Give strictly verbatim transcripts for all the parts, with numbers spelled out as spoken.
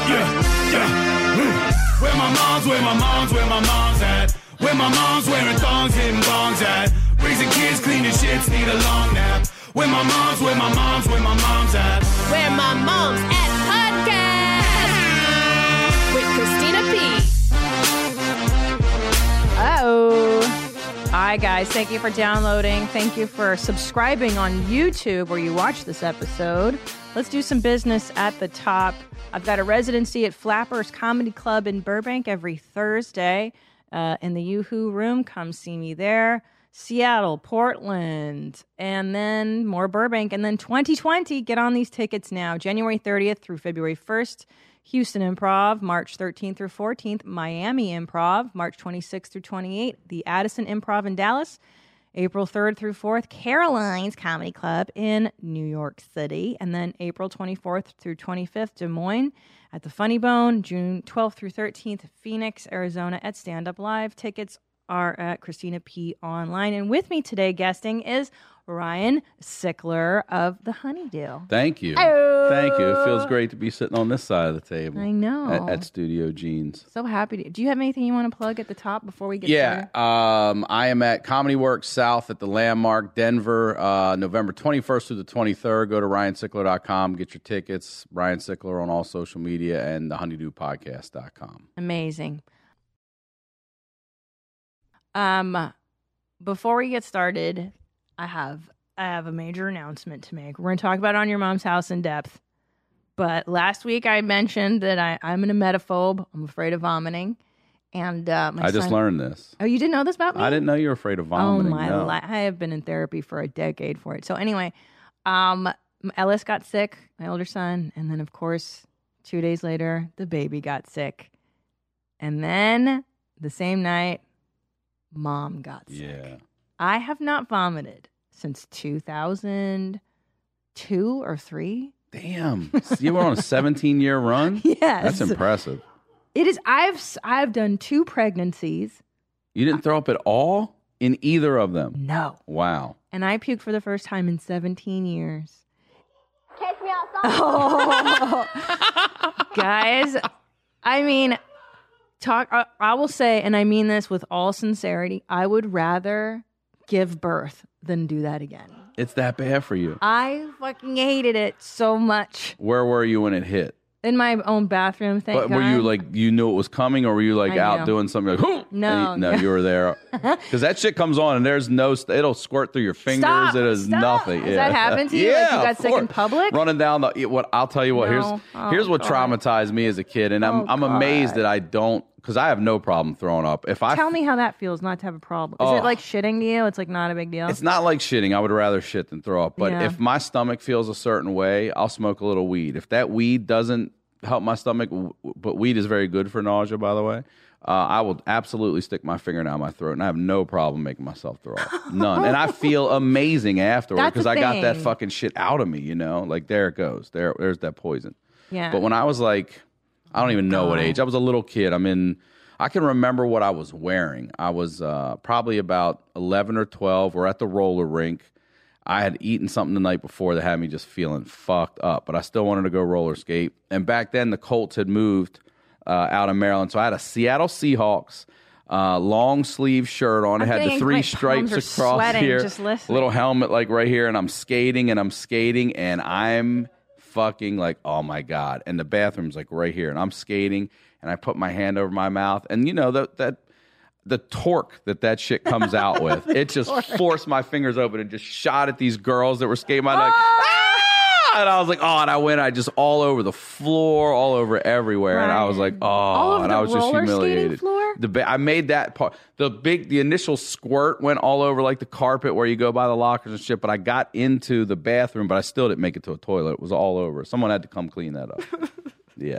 yeah, yeah. Mm. Where my mom's, where my mom's, where my mom's at. Where my mom's wearing thongs, hitting bongs at. Raising kids, cleaning shits, need a long nap. Where my mom's, where my mom's, where my mom's at. Where my mom's at podcast with Christina P. Oh. Hi, guys. Thank you for downloading. Thank you for subscribing on YouTube where you watch this episode. Let's do some business at the top. I've got a residency at Flappers Comedy Club in Burbank every Thursday uh, in the Yoo-Hoo Room. Come see me there. Seattle, Portland, and then more Burbank. And then twenty twenty, get on these tickets now. January thirtieth through February first, Houston Improv. March thirteenth through fourteenth, Miami Improv. March twenty-sixth through twenty-eighth, the Addison Improv in Dallas. April third through fourth, Caroline's Comedy Club in New York City. And then April twenty-fourth through twenty-fifth, Des Moines at the Funny Bone. June twelfth through thirteenth, Phoenix, Arizona at Stand Up Live. Tickets are at Christina P. Online. And with me today guesting is Ryan Sickler of The Honeydew. Thank you. Oh. Thank you. It feels great to be sitting on this side of the table. I know. At, at Studio Jeans. So happy to. Do you have anything you want to plug at the top before we get yeah, started? Yeah. Um, I am at Comedy Works South at the Landmark, Denver, uh, November twenty-first through the twenty-third. Go to ryan sickler dot com. Get your tickets. Ryan Sickler on all social media and the honeydew podcast dot com. Amazing. Um, before we get started, I have I have a major announcement to make. We're going to talk about On Your Mom's House in depth. But last week I mentioned that I, I'm an emetophobe. I'm afraid of vomiting. And uh, my I just son, learned this. Oh, you didn't know this about me? I didn't know you were afraid of vomiting. Oh, my no. life. I have been in therapy for a decade for it. So anyway, um, Ellis got sick, my older son. And then, of course, two days later, the baby got sick. And then the same night, Mom got sick. Yeah. I have not vomited since two thousand two or three. Damn. So you were on a seventeen-year run? Yes. That's impressive. It is. I've I've done two pregnancies. You didn't throw up at all in either of them? No. Wow. And I puked for the first time in seventeen years. Catch me outside. Oh. Guys, I mean, talk. I, I will say, and I mean this with all sincerity, I would rather give birth than do that again. It's that bad for you. I fucking hated it so much. Where were you when it hit? In my own bathroom, thank But God. were you like, you knew it was coming, or were you like I out knew. doing something like, Hoo! No, And you, no, no. you were there. Because that shit comes on and there's no, it'll squirt through your fingers. Stop, it is stop. nothing. Has yeah. that happened to you? Yeah, Like you got of sick in course. public? Running down the, what I'll tell you what, No. here's Oh, here's what God. traumatized me as a kid. And I'm, Oh, I'm amazed God. that I don't, because I have no problem throwing up. If I Tell me how that feels not to have a problem. Is Oh. it like shitting to you? It's like not a big deal? It's not like shitting. I would rather shit than throw up. But Yeah. if my stomach feels a certain way, I'll smoke a little weed. If that weed doesn't help my stomach, w- but weed is very good for nausea, by the way, uh, I will absolutely stick my finger down my throat, and I have no problem making myself throw up. None. And I feel amazing afterward That's because the I got that thing. fucking shit out of me, you know? Like, there it goes. There, There's that poison. Yeah. But when I was like, I don't even know what God. age. I was a little kid. I'm in, I can remember what I was wearing. I was uh, probably about eleven or twelve. We're at the roller rink. I had eaten something the night before that had me just feeling fucked up, but I still wanted to go roller skate. And back then, the Colts had moved uh, out of Maryland. So I had a Seattle Seahawks uh, long sleeve shirt on. It I'm had the getting- three my stripes palms are across sweating here. just listening. Little helmet like right here. And I'm skating and I'm skating and I'm fucking like, oh my God. And the bathroom's like right here. And I'm skating and I put my hand over my mouth. And you know, that that the torque that that shit comes out with, it just forced my fingers open and just shot at these girls that were skating my neck. Ah! And I was like, oh, and I went, I just all over the floor, all over everywhere. And I was like, oh, All over and the I was just roller skating humiliated. floor? The ba- I made that part. The big, the initial squirt went all over like the carpet where you go by the lockers and shit. But I got into the bathroom, but I still didn't make it to a toilet. It was all over. Someone had to come clean that up. Yeah.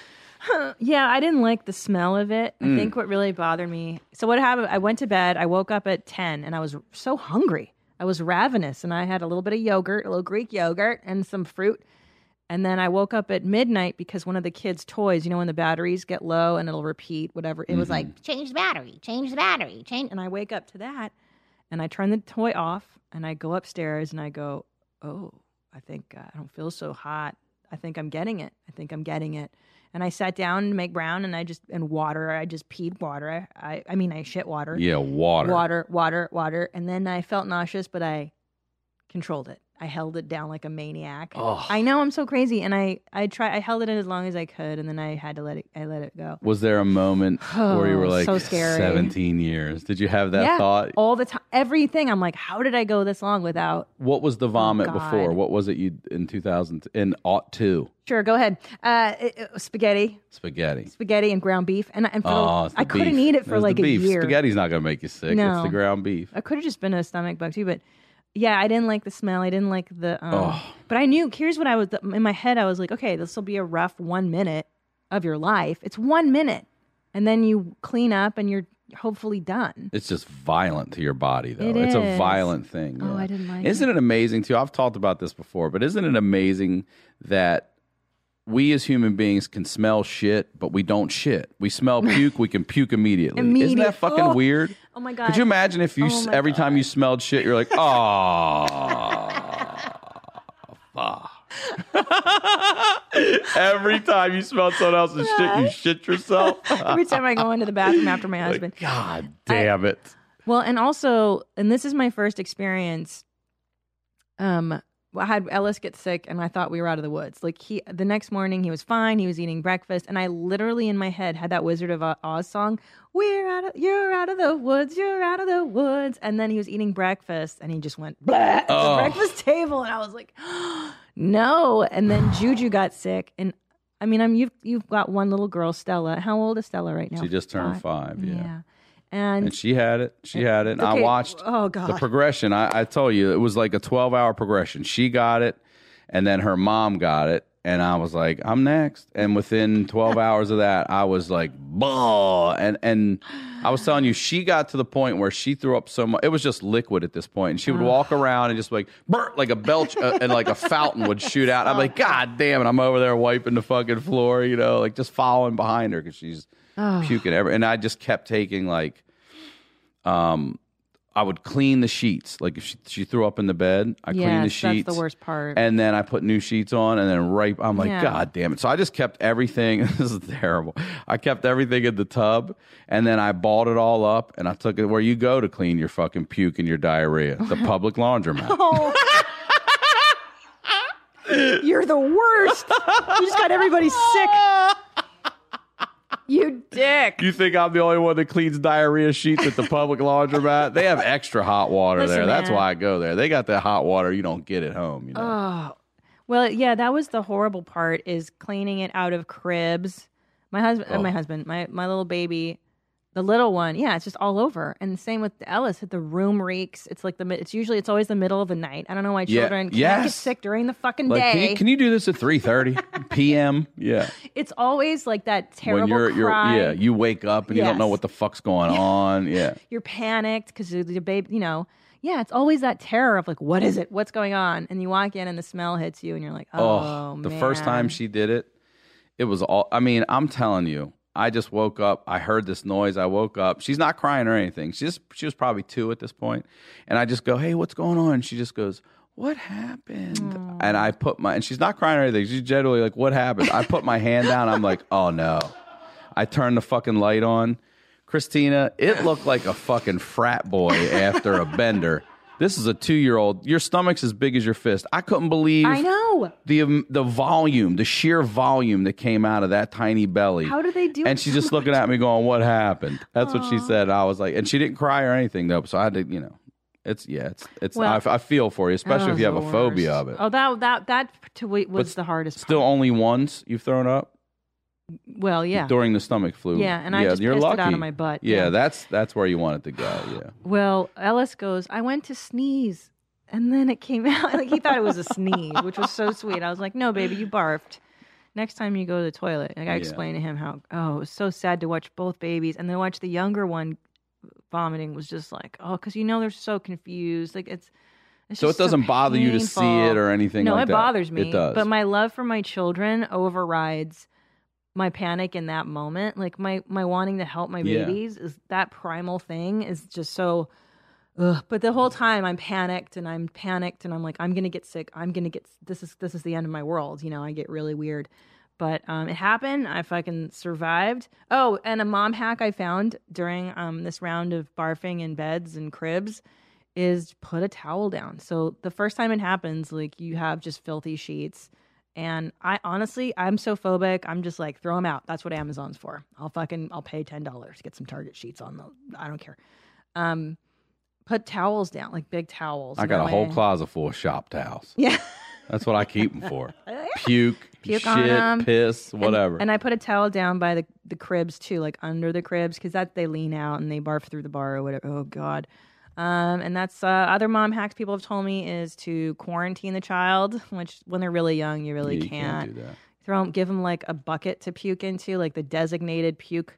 Yeah, I didn't like the smell of it. I Mm. think what really bothered me. So what happened? I went to bed. I woke up at ten, and I was so hungry. I was ravenous, and I had a little bit of yogurt, a little Greek yogurt, and some fruit. And then I woke up at midnight because one of the kids' toys, you know, when the batteries get low and it'll repeat whatever. It was like, change the battery, change the battery, change. And I wake up to that, and I turn the toy off, and I go upstairs, and I go, oh, I think uh, I don't feel so hot. I think I'm getting it. I think I'm getting it. And I sat down to make brown, and I just and water. I just peed water. I I, I mean I shit water. Yeah, water. Water, water, water. And then I felt nauseous, but I controlled it. I held it down like a maniac. Oh. I know I'm so crazy, and I I try I held it in as long as I could, and then I had to let it I let it go. Was there a moment where you were like, so scary. seventeen years? Did you have that yeah, thought? all the time, everything. I'm like, how did I go this long without? What was the vomit Oh, God. before? What was it you in two thousand in aught two? Sure, go ahead. Uh, it, it was spaghetti, Spaghetti. spaghetti and ground beef, and and for Oh, the, it's the I couldn't beef. eat it for It's like the a beef. year. Spaghetti's not gonna make you sick. No. It's the ground beef. I could have just been a stomach bug too, but yeah, I didn't like the smell. I didn't like the. Um, Oh. But I knew. Here's what I was in my head. I was like, okay, this will be a rough one minute of your life. It's one minute, and then you clean up, and you're hopefully done. It's just violent to your body, though. It it's a is. violent thing. Oh, yeah. I didn't like Isn't it amazing, too? I've talked about this before, but isn't it amazing that we as human beings can smell shit, but we don't shit? We smell puke, we can puke immediately. Isn't Immediate- that fucking Oh. weird? Oh my God. Could you imagine if you, Oh s my every time God. you smelled shit, you're like, oh, fuck. Every time you smelled someone else's shit, you shit yourself. Every time I go into the bathroom after my husband. God damn it. Well, and also, and this is my first experience. Um, I had Ellis get sick, and I thought we were out of the woods. Like he, the next morning, he was fine. He was eating breakfast, and I literally in my head had that Wizard of Oz song. We're out of, you're out of the woods, you're out of the woods. And then he was eating breakfast, and he just went blah at Oh. the breakfast table, and I was like, no. And then Juju got sick, and I mean, I'm you've you've got one little girl, Stella. How old is Stella right now? She just turned five, yeah. Yeah. And, And she had it. She had it. And I Okay. watched Oh, God. the progression. I, I told you, it was like a twelve-hour progression. She got it, and then her mom got it. And I was like, I'm next. And within twelve hours of that, I was like, bah. And, and I was telling you, she got to the point where she threw up so much. It was just liquid at this point. And she would walk around and just like, brr, like a belch, uh, and like a fountain would shoot out. I'm like, God damn it. I'm over there wiping the fucking floor, you know, like just following behind her because she's puking every. And I just kept taking like, um, I would clean the sheets. Like if she, she threw up in the bed, I clean the Yes, sheets. that's the worst part. And then I put new sheets on, and then right, I'm like, Yeah. God damn it. So I just kept everything. This is terrible. I kept everything in the tub, and then I balled it all up, and I took it where you go to clean your fucking puke and your diarrhea, the public laundromat. Oh. You're the worst. You just got everybody sick. You dick. You think I'm the only one that cleans diarrhea sheets at the public laundromat? They have extra hot water Listen, there. That's man. why I go there. They got that hot water you don't get at home. You know? Oh. Well, yeah, that was the horrible part is cleaning it out of cribs. My husband, uh, Oh. my husband, my, my little baby, the little one, yeah, it's just all over. And the same with Ellis. The room reeks. It's like the mid- it's usually it's always the middle of the night. I don't know why Yeah, children can't yes. get sick during the fucking Like, can day. you, can you do this at three thirty p.m.? Yeah. It's always like that terrible When you're, you're, cry. yeah, you wake up and you don't know Yes. what the fuck's going on. Yeah. You're panicked because the baby, you know, yeah, it's always that terror of like, what is it? What's going on? And you walk in and the smell hits you and you're like, oh, the man. first time she did it, it was all, I mean, I'm telling you, I just woke up. I heard this noise. I woke up. She's not crying or anything. She just, she was probably two at this point. And I just go, hey, what's going on? And she just goes, what happened? And I put my, and she's not crying or anything. She's generally like, what happened? I put my hand down. I'm like, oh no. I turned the fucking light on. Christina, it looked like a fucking frat boy after a bender. This is a two-year-old. Your stomach's as big as your fist. I couldn't believe I know. the um, the volume, the sheer volume that came out of that tiny belly. How did they do And it she's so just looking at me going, what happened? That's what she said. I was like, and she didn't cry or anything though. So I had to, you know, it's, yeah, it's, it's, Well, I, I feel for you, especially That if you have was a the phobia worst. of it. Oh, that that that to wait was But the hardest. Still part. only once you've thrown up? Well, yeah. During the stomach flu. Yeah, and I just you're pissed it lucky. out of my butt, Yeah, yeah. that's that's where you want it to go. Yeah. Well, Ellis goes, I went to sneeze, and then it came out. Like he thought it was a sneeze, which was so sweet. I was like, no, baby, you barfed. Next time you go to the toilet, like I Yeah. explained to him how, oh, it was so sad to watch both babies, and then watch the younger one vomiting was just like, oh, because you know they're so confused. Like it's. It's So it just so doesn't bother you to see painful. it or anything No, like it that? bothers me. It does. But my love for my children overrides my panic in that moment. Like my my wanting to help my Yeah. babies is that primal thing is just so ugh. But the whole time I'm panicked and I'm panicked and I'm like, I'm going to get sick. I'm going to get, this is, this is the end of my world. You know, I get really weird. But um, it happened. I fucking survived. Oh, and a mom hack I found during um, this round of barfing in beds and cribs is put a towel down. So the first time it happens, like you have just filthy sheets. And I honestly, I'm so phobic. I'm just like, throw them out. That's what Amazon's for. I'll fucking, I'll pay ten dollars to get some Target sheets on the, I don't care. Um, put towels down, like big towels. I got a whole closet full of shop towels. Yeah. That's what I keep them for. Puke, Puke shit, on 'em. piss, whatever. And, and I put a towel down by the, the cribs too, like under the cribs, because that they lean out and they barf through the bar or whatever. Oh God. Um, and that's uh, other mom hacks people have told me is to quarantine the child, which when they're really young, you really Yeah, you can't. can't do that. Throw 'em, give them like a bucket to puke into, like the designated puke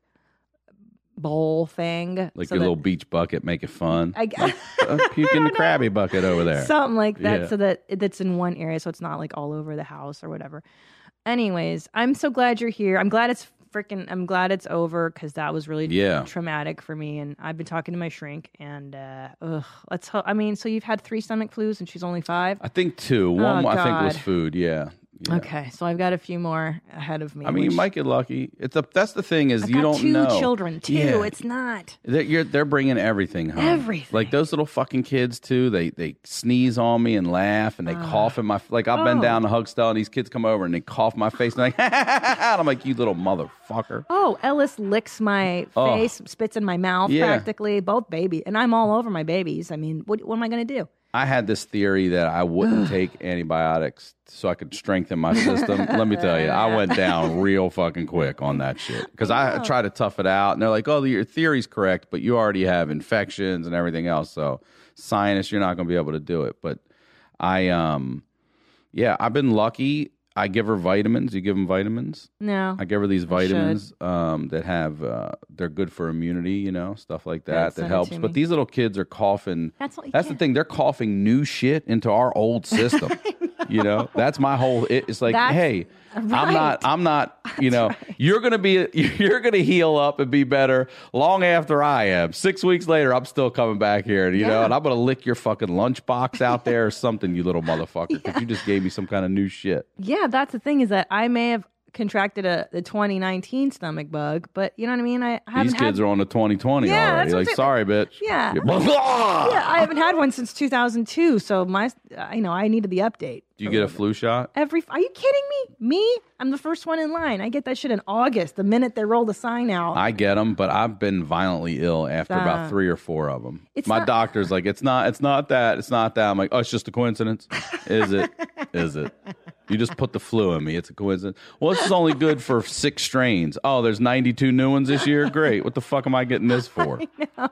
bowl thing. Like so your that- little beach bucket, make it fun. I guess. Uh, puke in the Krabby bucket over there. Something like that, Yeah. so that it's in one area, so it's not like all over the house or whatever. Anyways, I'm so glad you're here. I'm glad it's freaking. I'm glad it's over because that was really Yeah. traumatic for me. And I've been talking to my shrink, and uh, ugh, let's hope. I mean, so you've had three stomach flus, and she's only five. I think two. One Oh, I think was God. food. Yeah. Yeah. Okay, so I've got a few more ahead of me. I mean, you which- might get lucky. It's a. That's the thing is I've you got don't two know. children too. Yeah. It's not. They're, you're, they're bringing everything home. Everything. Like those little fucking kids too. They they sneeze on me and laugh and they cough in my. Like I've been Oh. down to hug Stella and these kids come over and they cough in my face and they're like, and I'm like, you little motherfucker. Oh, Ellis licks my Oh. face, spits in my mouth Yeah. practically. Both baby, and I'm all over my babies. I mean, what, what am I going to do? I had this theory that I wouldn't take antibiotics so I could strengthen my system. Let me tell you, I went down real fucking quick on that shit because I tried to tough it out, and they're like, "Oh, your theory's correct, but you already have infections and everything else, so sinus, you're not going to be able to do it." But I, um, yeah, I've been lucky. I give her vitamins. You give them vitamins. No. I give her these vitamins um, that have uh, they're good for immunity, you know, stuff like Good, that send that it helps. to But me. these little kids are coughing. That's what you That's the get. thing. They're coughing new shit into our old system. You know, that's my whole. It, it's like, That's hey, I'm right. not. I'm not. You know, you're gonna be. You're gonna heal up and be better long after I am. Six weeks later, I'm still coming back here. You know, Yeah. and I'm gonna lick your fucking lunchbox out there or something, you little motherfucker, because you just gave me some kind of new shit. Yeah, that's the thing is that I may have contracted a the twenty nineteen stomach bug, but you know what I mean? I haven't These kids had, are on the twenty twenty Yeah, already. that's what Like, I'm sorry, bitch. Yeah. Yeah. Yeah, I haven't had one since two thousand two, so my I know I needed the update. Do you get a flu shot? Every Are you kidding me? Me? I'm the first one in line. I get that shit in August, the minute they roll the sign out. I get them, but I've been violently ill after Uh, about three or four of them. it's My not- doctor's like, it's not, it's not that, it's not that. I'm like, oh, it's just a coincidence. Is it? Is it? You just put the flu in me. It's a coincidence. Well, this is only good for six strains. Oh, there's ninety-two new ones this year. Great. What the fuck am I getting this for? Yeah.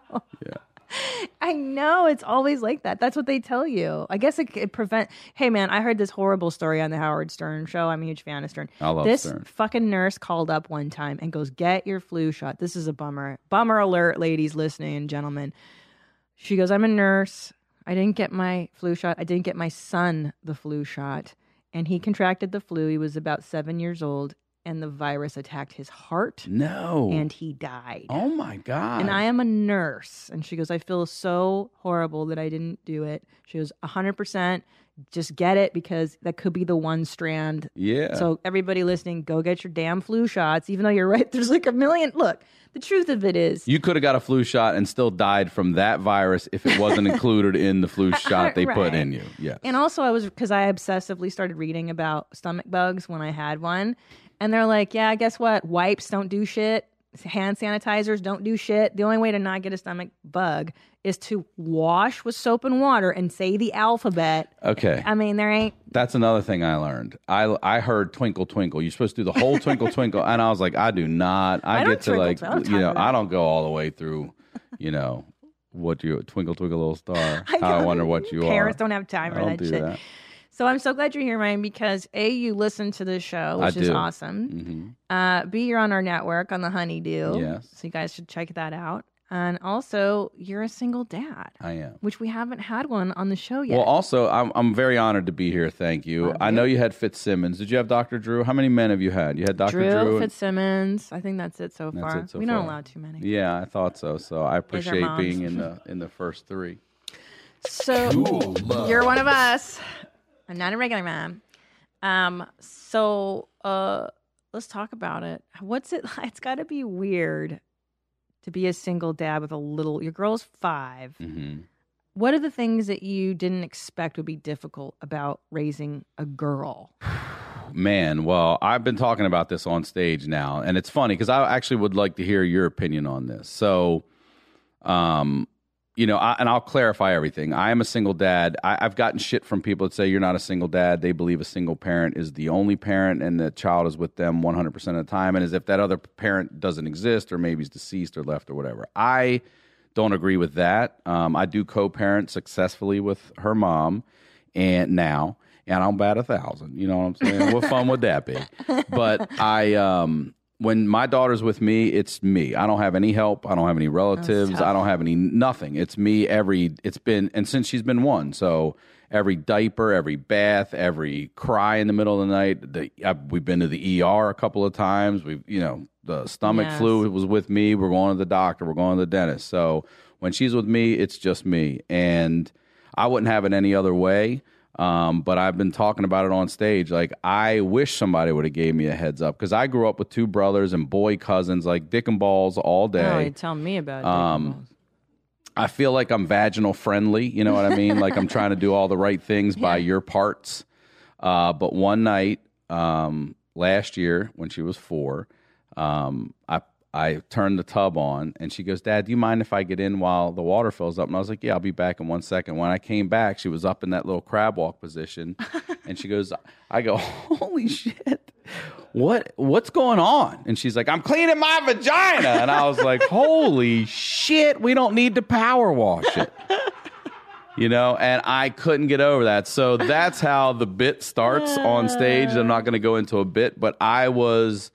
I know it's always like that. That's what they tell you. I guess it, it prevent. Hey man, I heard this horrible story on the Howard Stern show. I'm a huge fan of Stern. I love this Stern. fucking nurse called up one time and goes, "Get your flu shot." This is a bummer. Bummer alert, ladies listening and gentlemen. She goes, "I'm a nurse. I didn't get my flu shot. I didn't get my son the flu shot, and he contracted the flu. He was about seven years old, and the virus attacked his heart, No. and he died." oh my God. And I am a nurse. And she goes, "I feel so horrible that I didn't do it." She goes, one hundred percent just get it because that could be the one strand. Yeah. So everybody listening, go get your damn flu shots, even though you're right. There's like a million. Look, the truth of it is, You could have got a flu shot and still died from that virus if it wasn't included in the flu shot they put Right. in you. Yes. and also I was, because I obsessively started reading about stomach bugs when I had one. And they're like, yeah, guess what? Wipes don't do shit. Hand sanitizers don't do shit. The only way to not get a stomach bug is to wash with soap and water and say the alphabet. Okay. I mean, there ain't. That's another thing I learned. I I heard twinkle twinkle. You're supposed to do the whole twinkle twinkle, and I was like, I do not. I, I get don't to twinkle, like, twinkle. I don't you know, time for I that. don't go all the way through. You know, what you twinkle twinkle little star. I, How I don't- wonder what you Parents are. don't have time I for don't that do shit. that. So I'm so glad you're here, Ryan, because A, you listen to this show, I which is do. awesome. hmm Uh, B, you're on our network on the Honeydew. Yes. So you guys should check that out. And also, you're a single dad, I am. which we haven't had one on the show yet. Well, also, I'm I'm very honored to be here. Thank you. Love I you. know you had Fitzsimmons. Did you have Doctor Drew? How many men have you had? You had Doctor Drew, Drew. and- Fitzsimmons. I think that's it so That's far. it so we don't far. allow too many. Yeah, I thought so. So I appreciate moms. being in the in the first three. So you're one of us. I'm not a regular mom. Um. So uh, let's talk about it. What's it? It's got to be weird to be a single dad with a little. Your girl's five. Mm-hmm. What are the things that you didn't expect would be difficult about raising a girl? Man, well, I've been talking about this on stage now, and it's funny because I actually would like to hear your opinion on this. So, um, you know, I, and I'll clarify everything. I am a single dad. I, I've gotten shit from people that say you're not a single dad. They believe a single parent is the only parent, and the child is with them one hundred percent of the time, and as if that other parent doesn't exist, or maybe he's deceased or left or whatever. I don't agree with that. Um, I do co-parent successfully with her mom, and now, and I'm bat a thousand. You know what I'm saying? What fun would that be? But I, um, when my daughter's with me, it's me. I don't have any help. I don't have any relatives. I don't have any nothing. It's me. Every it's been, and since she's been one, so every diaper, every bath, every cry in the middle of the night. The, I, we've been to the E R a couple of times. We've, you know. The stomach Yes. flu was with me. We're going to the doctor. We're going to the dentist. So when she's with me, it's just me. And I wouldn't have it any other way. Um, but I've been talking about it on stage. Like, I wish somebody would have gave me a heads up, because I grew up with two brothers and boy cousins, like dick and balls all day. Oh, you tell me about it. Um, I feel like I'm vaginal friendly. You know what I mean? Like I'm trying to do all the right things by your parts. Uh, but one night um, last year when she was four, Um, I I turned the tub on, and she goes, "Dad, do you mind if I get in while the water fills up?" And I was like, "Yeah, I'll be back in one second." When I came back, she was up in that little crab walk position, and she goes, I go, "Holy shit, what what's going on?" And she's like, "I'm cleaning my vagina," and I was like, "Holy shit, we don't need to power wash it." You know, and I couldn't get over that. So that's how the bit starts on stage. I'm not going to go into a bit, but I was.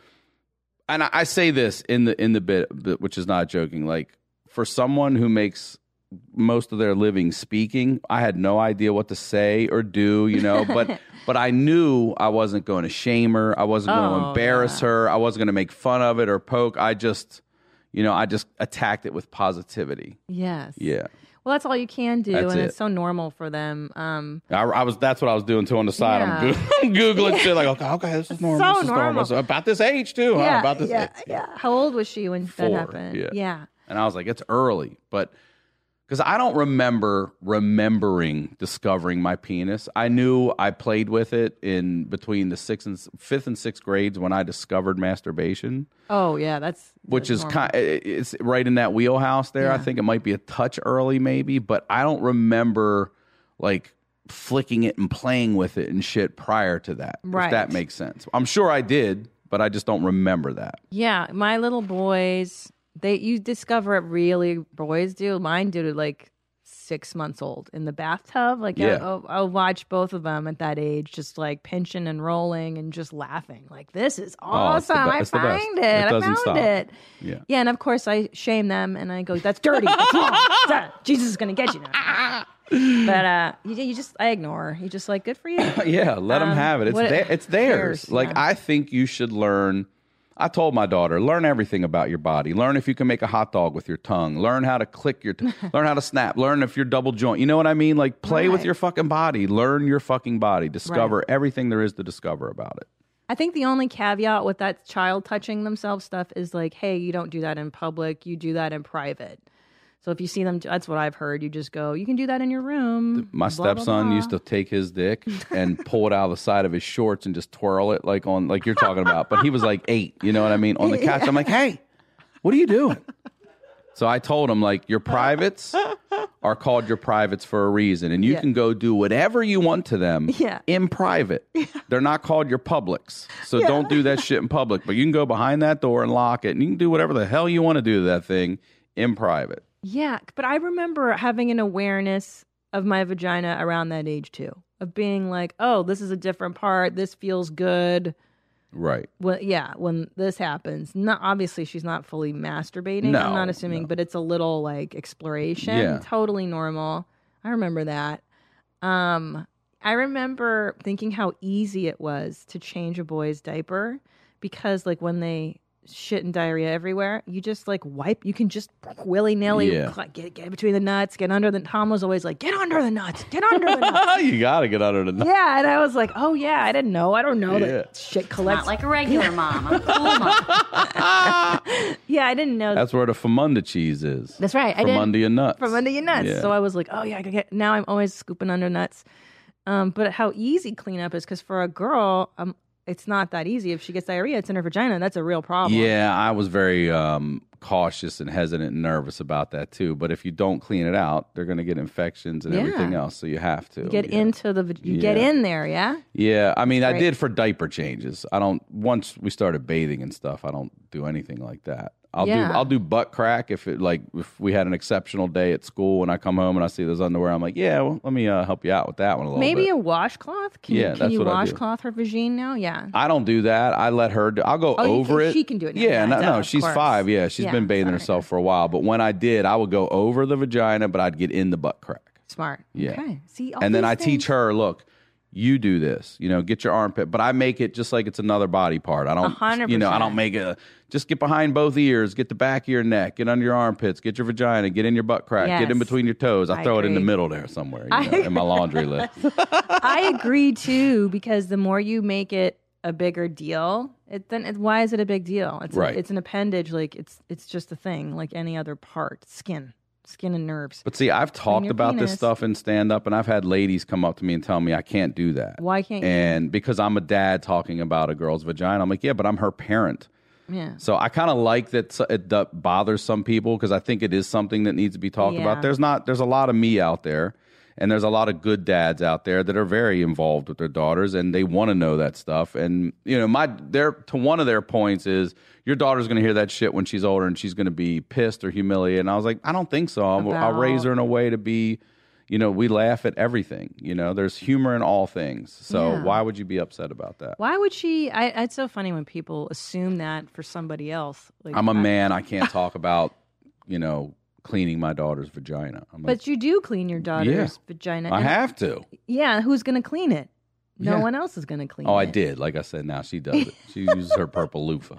And I say this in the in the bit, which is not joking. Like, for someone who makes most of their living speaking, I had no idea what to say or do, you know. But but I knew I wasn't going to shame her. I wasn't going to Oh, embarrass yeah. her. I wasn't going to make fun of it or poke. I just, you know, I just attacked it with positivity. Yes. Yeah. Well, that's all you can do, That's and it. it's so normal for them. Um, I, I was. That's what I was doing too on the side. Yeah. I'm Goog- googling shit like, okay, okay, this is normal. So this is normal. normal. So about this age too. Huh? yeah, About this yeah, age. yeah. How old was she when Four, that happened? yeah. yeah. And I was like, it's early, but because I don't remember remembering discovering my penis. I knew I played with it in between the sixth and fifth and sixth grades when I discovered masturbation, Oh, yeah. That's which that's is normal. kind. It's right in that wheelhouse there. I Yeah. think it might be a touch early, maybe, but I don't remember like flicking it and playing with it and shit prior to that. Right. If that makes sense. I'm sure I did, but I just don't remember that. Yeah, my little boys, they you discover it really. Boys do. Mine did it like six months old in the bathtub. Like, Yeah. I'll, I'll watch both of them at that age, just like pinching and rolling and just laughing. Like, this is Oh, it's the awesome! be- I it's the best. find It it. I doesn't found stop. it. Yeah. Yeah, and of course I shame them and I go, "That's dirty. That's wrong. That- Jesus is gonna get you now." But uh, you, you just I ignore. You just like, good for you. Yeah, let them Um, have it. It's what- their, it's who theirs. cares? Like, Yeah. I think you should learn. I told my daughter, learn everything about your body. Learn if you can make a hot dog with your tongue. Learn how to click your. T- learn how to snap. Learn if you're double joint. You know what I mean? Like, play with Right. your fucking body. Learn your fucking body. Discover everything there is to discover about it. I think the only caveat with that child touching themselves stuff is like, hey, you don't do that in public. You do that in private. So if you see them, that's what I've heard. You just go, you can do that in your room. My blah, blah, stepson blah. used to take his dick and pull it out of the side of his shorts and just twirl it like on like you're talking about. But he was like eight, you know what I mean? On the couch, I'm like, hey, what are you doing? So I told him, like, your privates are called your privates for a reason, and you Yeah. can go do whatever you want to them Yeah. in private. They're not called your publics, so don't do that shit in public. But you can go behind that door and lock it, and you can do whatever the hell you want to do to that thing in private. Yeah, but I remember having an awareness of my vagina around that age too, of being like, oh, this is a different part. This feels good. Right. Well, yeah, when this happens, not obviously she's not fully masturbating. No, I'm not assuming, no. but it's a little like exploration. Yeah. Totally normal. I remember that. Um, I remember thinking how easy it was to change a boy's diaper because, like, when they shit and diarrhea everywhere, you just like wipe. You can just willy nilly Yeah. get get between the nuts, get under the. Tom was always like, get under the nuts, get under the nuts. you gotta get under the nuts. Yeah, and I was like, oh yeah, I didn't know. I don't know Yeah. that shit collects. Not like a regular mom. I'm a cool mom. Yeah, I didn't know. That's where the Famunda cheese is. That's right. I From didn't- under your nuts. From under your nuts. Yeah. So I was like, oh yeah, I can get. Now I'm always scooping under nuts. Um, but how easy cleanup is, because for a girl, um, it's not that easy. If she gets diarrhea, it's in her vagina. That's a real problem. Yeah, I was very um, cautious and hesitant and nervous about that too. But if you don't clean it out, they're going to get infections and Yeah. everything else. So you have to You get yeah. into the. vag- You get Yeah. in there, yeah. Yeah, I mean, I Right. did for diaper changes. I don't. Once we started bathing and stuff, I don't do anything like that. I'll Yeah. do. I'll do butt crack if it like if we had an exceptional day at school and I come home and I see those underwear. I'm like, yeah, well, let me uh, help you out with that one a little Maybe bit. a washcloth. Can Yeah, you, can that's you what I do. washcloth her vagine now? Yeah. I don't do that. I let her do. I'll go Oh, you over can- it. she can do it now. Yeah, Yeah, no, duh, no, of she's course. five. Yeah, she's Yeah, been bathing sorry. herself for a while. But when I did, I would go over the vagina, but I'd get in the butt crack. Smart. Yeah. Okay. See, all and then these I things- teach her, look, you do this. You know, get your armpit, but I make it just like it's another body part. I don't, hundred you know, I percent. don't make it. Just get behind both ears, get the back of your neck, get under your armpits, get your vagina, get in your butt crack, get in Yes. between your toes. I, I throw it in the agree. middle there somewhere, you I know, in my laundry list. I agree too, because the more you make it a bigger deal, it then it, why is it a big deal? It's a- Right. it's an appendage, like it's it's just a thing, like any other part, skin, skin and nerves. But see, I've talked your about penis. this stuff in stand up, and I've had ladies come up to me and tell me I can't do that. Why can't you? And because I'm a dad talking about a girl's vagina, I'm like, yeah, but I'm her parent. Yeah. So I kind of like that s- it d- bothers some people because I think it is something that needs to be talked Yeah. about. There's not, there's a lot of me out there, and there's a lot of good dads out there that are very involved with their daughters, and they want to know that stuff. And you know, my their to one of their points is your daughter's going to hear that shit when she's older, and she's going to be pissed or humiliated. And I was like, I don't think so. I'll, I'll raise her in a way to be. You know, we laugh at everything. You know, there's humor in all things. So Yeah. why would you be upset about that? Why would she? I, it's so funny when people assume that for somebody else. Like, I'm a I- man. I can't talk about, you know, cleaning my daughter's vagina. I'm like, But you do clean your daughter's Yeah. vagina. I and- have to. Yeah. Who's going to clean it? No Yeah. one else is going to clean it. Oh, I did. Like I said, now she does it. She uses her purple loofah.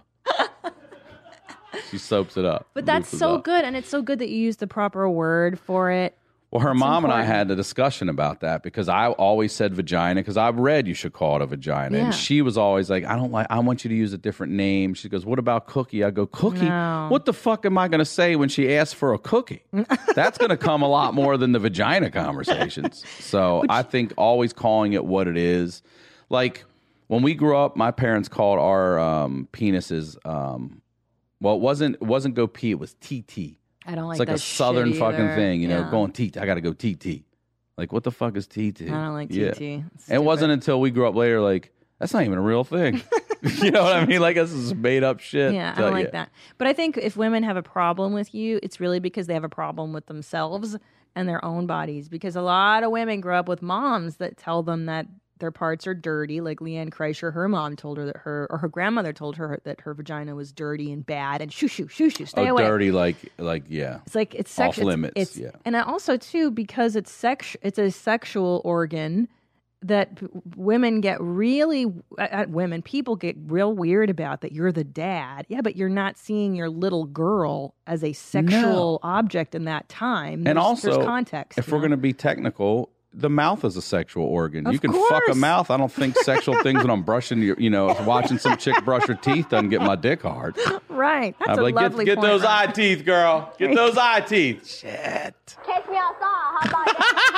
She soaps it up. But that's loofahs so up. good, and it's so good that you use the proper word for it. Well, her mom and I important. had a discussion about that because I always said vagina because I've read you should call it a vagina. Yeah. And she was always like, I don't like, I want you to use a different name. She goes, what about cookie? I go, cookie? No. What the fuck am I going to say when she asks for a cookie? That's going to come a lot more than the vagina conversations. So I think always calling it what it is. Like when we grew up, my parents called our um, penises, um, well, it wasn't, it wasn't go pee, it was T T. I don't like It's like that a southern shit fucking either. thing, you know, Yeah. going T T. I got to go T T. Like, what the fuck is T T? I don't like Yeah. T T. It's And it wasn't stupid. until we grew up later, like, that's not even a real thing. You know what I mean? Like, this is made up shit. Yeah, I So, don't like yeah. that. But I think if women have a problem with you, it's really because they have a problem with themselves and their own bodies. Because a lot of women grow up with moms that tell them that their parts are dirty. Like Leanne Kreischer, her mom told her that her, or her grandmother told her that her vagina was dirty and bad and shoo shoo shoo shoo, stay Oh, away. dirty, like, like, yeah. It's like it's Off sexual. limits, It's, yeah. and I also too because it's sex. It's a sexual organ that p- women get really. Uh, uh, women, people get real weird about that. You're the dad, yeah, but you're not seeing your little girl as a sexual object in that time. There's, And also, there's context. if you we're know? going to be technical, the mouth is a sexual organ. Of you can fuck a course. mouth. I don't think sexual things when I'm brushing your, you know, watching some chick brush her teeth doesn't get my dick hard. right, that's I'm a like, get, lovely get point, those Ryan. eye teeth, girl. Get those eye teeth. Shit. Catch me outside. How about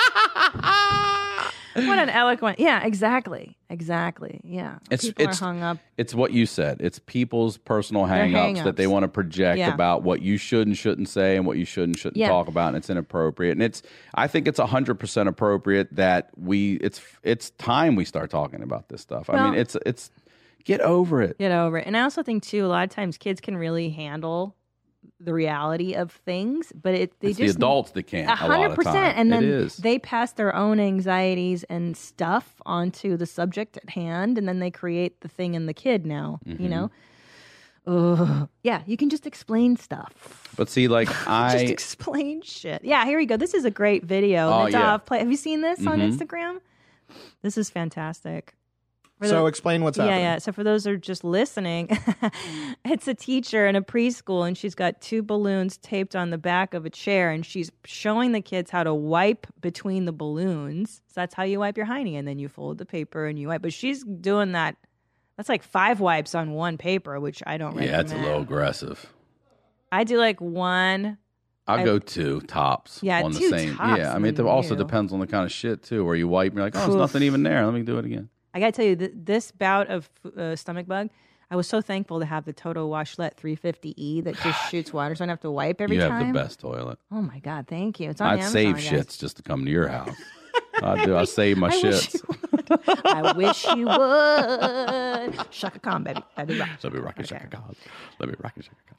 that? What an eloquent. Yeah, exactly, exactly. Yeah, It's people it's are hung up. It's what you said. It's people's personal Their hang-ups that they hang-ups. want to project Yeah. about what you should and shouldn't say and what you should and shouldn't Yeah. talk about, and it's inappropriate. And it's I think it's one hundred percent appropriate that we it's it's time we start talking about this stuff. I Well- mean, it's it's get over it. Get over it. And I also think too, a lot of times kids can really handle the reality of things, but it they It's the just adults that can't. a A lot hundred of percent, time. and then it is. they pass their own anxieties and stuff onto the subject at hand, and then they create the thing in the kid. Now, Mm-hmm. you know, Ugh. Yeah, you can just explain stuff. But see, like Just I explain shit. Yeah, here we go. This is a great video. Oh, Nadav yeah. play. Have you seen this on Mhm. Instagram? This is fantastic. For So the- explain what's yeah, happening. yeah. So for those who are just listening, it's a teacher in a preschool, and she's got two balloons taped on the back of a chair, and she's showing the kids how to wipe between the balloons. So that's how you wipe your hiney, and then you fold the paper and you wipe. But she's doing that. That's like five wipes on one paper, which I don't recommend. Yeah, it's a little aggressive. I do like one. I'll I- go two tops Yeah, on the two same. tops, yeah, I and mean, it then also you. depends on the kind of shit, too, where you wipe and you're like, oh, there's Oof. nothing even there. Let me do it again. I gotta tell you, th- this bout of uh, stomach bug, I was so thankful to have the Toto Washlet three fifty E that just shoots water, so I don't have to wipe every you have time. the best toilet. Oh my god, thank you. It's on I'd Amazon, save guys. shits just to come to your house. I do. I save my I wish shits. you would. I wish you would. Shaka Khan, baby. Baby rock. Let me rock it, Okay. shaka God. Let me rock it, shaka God.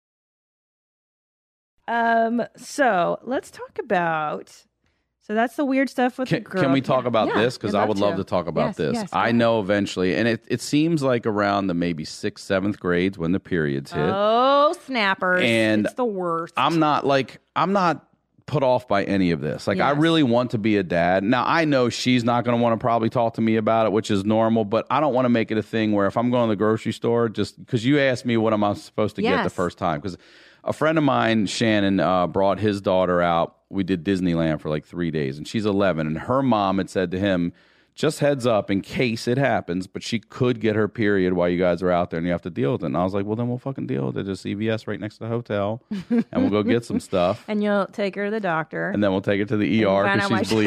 Um. So let's talk about. So that's the weird stuff with Can, the girl. can we talk Yeah, about yeah, this? Because I'd I would love to talk about Yes, this. yes, go I ahead. know eventually, and it, it seems like around the maybe sixth, seventh grades when the periods hit. Oh, snappers! And it's the worst. I'm not like, I'm not put off by any of this. Like, I Yes. really want to be a dad. Now, I know she's not going to want to probably talk to me about it, which is normal, but I don't want to make it a thing where if I'm going to the grocery store, just because you asked me what am I supposed to get the Yes. first time. Because a friend of mine, Shannon, uh, brought his daughter out. We did Disneyland for like three days, and she's eleven, and her mom had said to him, just heads up in case it happens, but she could get her period while you guys are out there and you have to deal with it. And I was like, well, then we'll fucking deal with it. There's C V S right next to the hotel, and we'll go get some stuff. and you'll take her to the doctor. And then we'll take her to the E R find because out she's why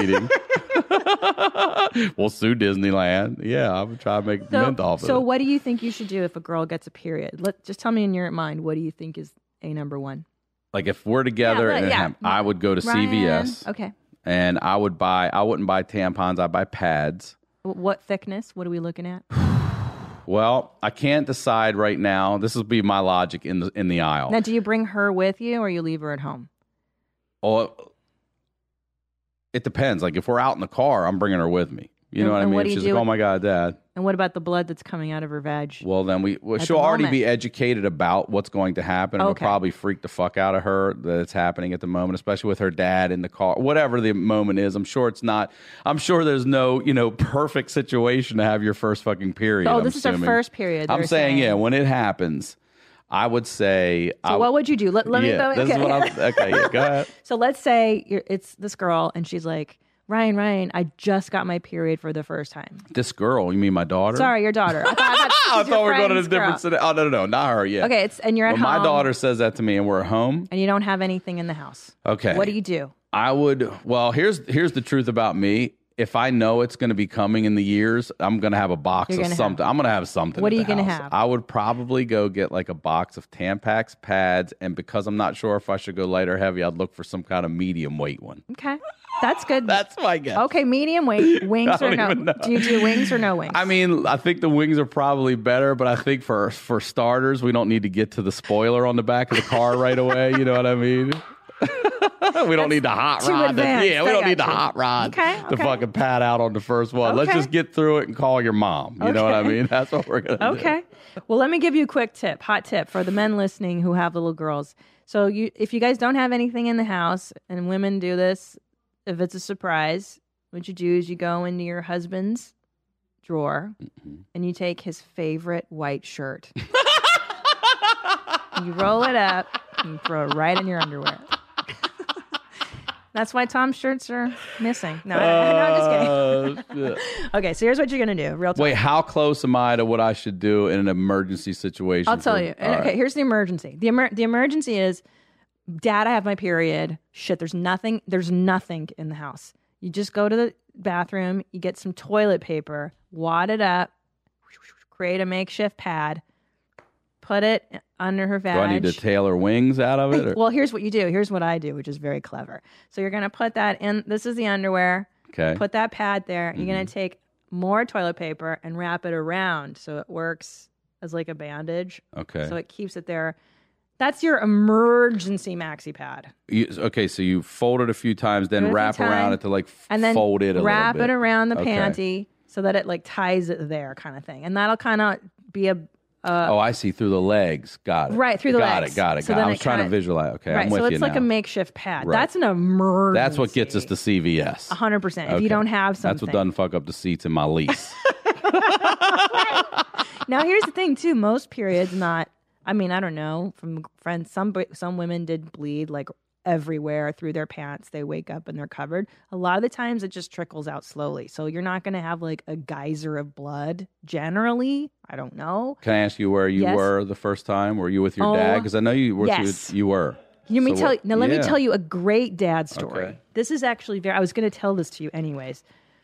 bleeding. We'll sue Disneyland. Yeah, I'm trying to make so, mint off of so it. what do you think you should do if a girl gets a period? Let just tell me in your mind. What do you think is a number one? Like if we're together, Yeah, and it yeah. hap- I would go to C V S. Ryan. Okay. And I would buy. I wouldn't buy tampons. I'd buy pads. W- What thickness? What are we looking at? Well, I can't decide right now. This will be my logic in the in the aisle. Now, do you bring her with you or you leave her at home? Oh, it depends. Like if we're out in the car, I'm bringing her with me. You know And- what I and mean? what do you She's do like, "Oh with- my god, Dad." And what about the blood that's coming out of her vag? Well, then we well, At she'll the already moment. be educated about what's going to happen. It'll Okay. probably freak the fuck out of her that it's happening at the moment, especially with her dad in the car. Whatever the moment is, I'm sure it's not. I'm sure there's no you know perfect situation to have your first fucking period. Oh, I'm this is her assuming. first period, I'm they're saying, saying. yeah, when it happens, I would say. So I, what would you do? Let, let yeah, me. this okay. is what I'm. Okay, yeah, go ahead. So let's say you're, it's this girl, and she's like, Ryan, Ryan, I just got my period for the first time. This girl, you mean my daughter? Sorry, your daughter. I thought, I thought, I she's your thought we were going to a friend's girl. different city. Oh no, no, no, not her. Yeah. Okay, it's and you're at When home. my daughter says that to me, and we're at home. and you don't have anything in the house. Okay. What do you do? I would. Well, here's here's the truth about me. If I know it's going to be coming in the years, I'm going to have a box You're of gonna something. I'm going to have something. What at are you the gonna house. have? I would probably go get like a box of Tampax pads, and because I'm not sure if I should go light or heavy, I'd look for some kind of medium weight one. Okay, that's good. That's my guess. Okay, medium weight, wings I or don't no? even know. Do you do wings or no wings? I mean, I think the wings are probably better, but I think for for starters, we don't need to get to the spoiler on the back of the car right away. You know what I mean? we don't need the hot too rod. to- advanced. yeah, we I don't got need the you. hot rod Okay, to okay. fucking pad out on the first one. Let's Okay. just get through it and call your mom. You know what I Okay. mean? That's what we're gonna do. Okay. Well, let me give you a quick tip, hot tip for the men listening who have little girls. So, you, if you guys don't have anything in the house, and women do this, if it's a surprise, what you do is you go into your husband's drawer and you take his favorite white shirt. You roll it up and you throw it right in your underwear. That's why Tom's shirts are missing. No, I, no I'm just kidding. Uh, shit. Okay, so here's what you're gonna do. Real talk. Wait, how close am I to what I should do in an emergency situation? I'll tell for- you. All okay, right. here's the emergency. The emer- the emergency is, Dad, I have my period. Shit, there's nothing. There's nothing in the house. You just go to the bathroom. You get some toilet paper, wad it up, create a makeshift pad, put it under her vag. Do I need to tailor wings out of it? Or? Well, here's what you do. Here's what I do, which is very clever. So you're gonna put that in. This is the underwear. Okay. Put that pad there. You're Mm-hmm. gonna take more toilet paper and wrap it around so it works as like a bandage. Okay. So it keeps it there. That's your emergency maxi pad. You, okay, so you fold it a few times, then Do it a few wrap around times, it to like f- And then fold it a wrap little bit. it around the Okay. panty so that it like ties it there kind of thing. And that'll kind of be a Oh, I see. Through the legs. Got it. Right, through the got legs. it. Got it. So Got it. then I it was trying to kinda- visualize. Okay, right. I'm with so you it's like now. a makeshift pad. Right. That's an emergency. That's what gets us to C V S. one hundred percent. If Okay. you don't have something. That's what doesn't fuck up the seats in my lease. Now, here's the thing, too. Most periods not, I mean, I don't know, from friends, some some women did bleed like everywhere through their pants. They wake up and they're covered. A lot of the times it just trickles out slowly. So you're not going to have like a geyser of blood generally. I don't know. Can I ask you where you Yes. were the first time? Were you with your Oh, dad? Because I know you were. yes. You, you were. You may So tell what- now. Let yeah. me tell you a great dad story. Okay. This is actually very. I was going to tell this to you anyways.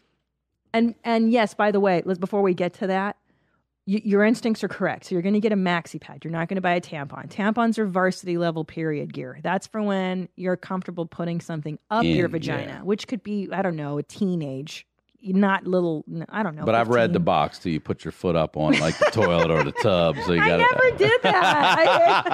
And and yes, by the way, let's before we get to that, you, your instincts are correct. So you're going to get a maxi pad. You're not going to buy a tampon. Tampons are varsity level period gear. That's for when you're comfortable putting something up In, your vagina, yeah. which could be I don't know a teenage, not little. I don't know. But I've read the fifteen. box till you put your foot up on like the toilet or the tub. So you I got never did that.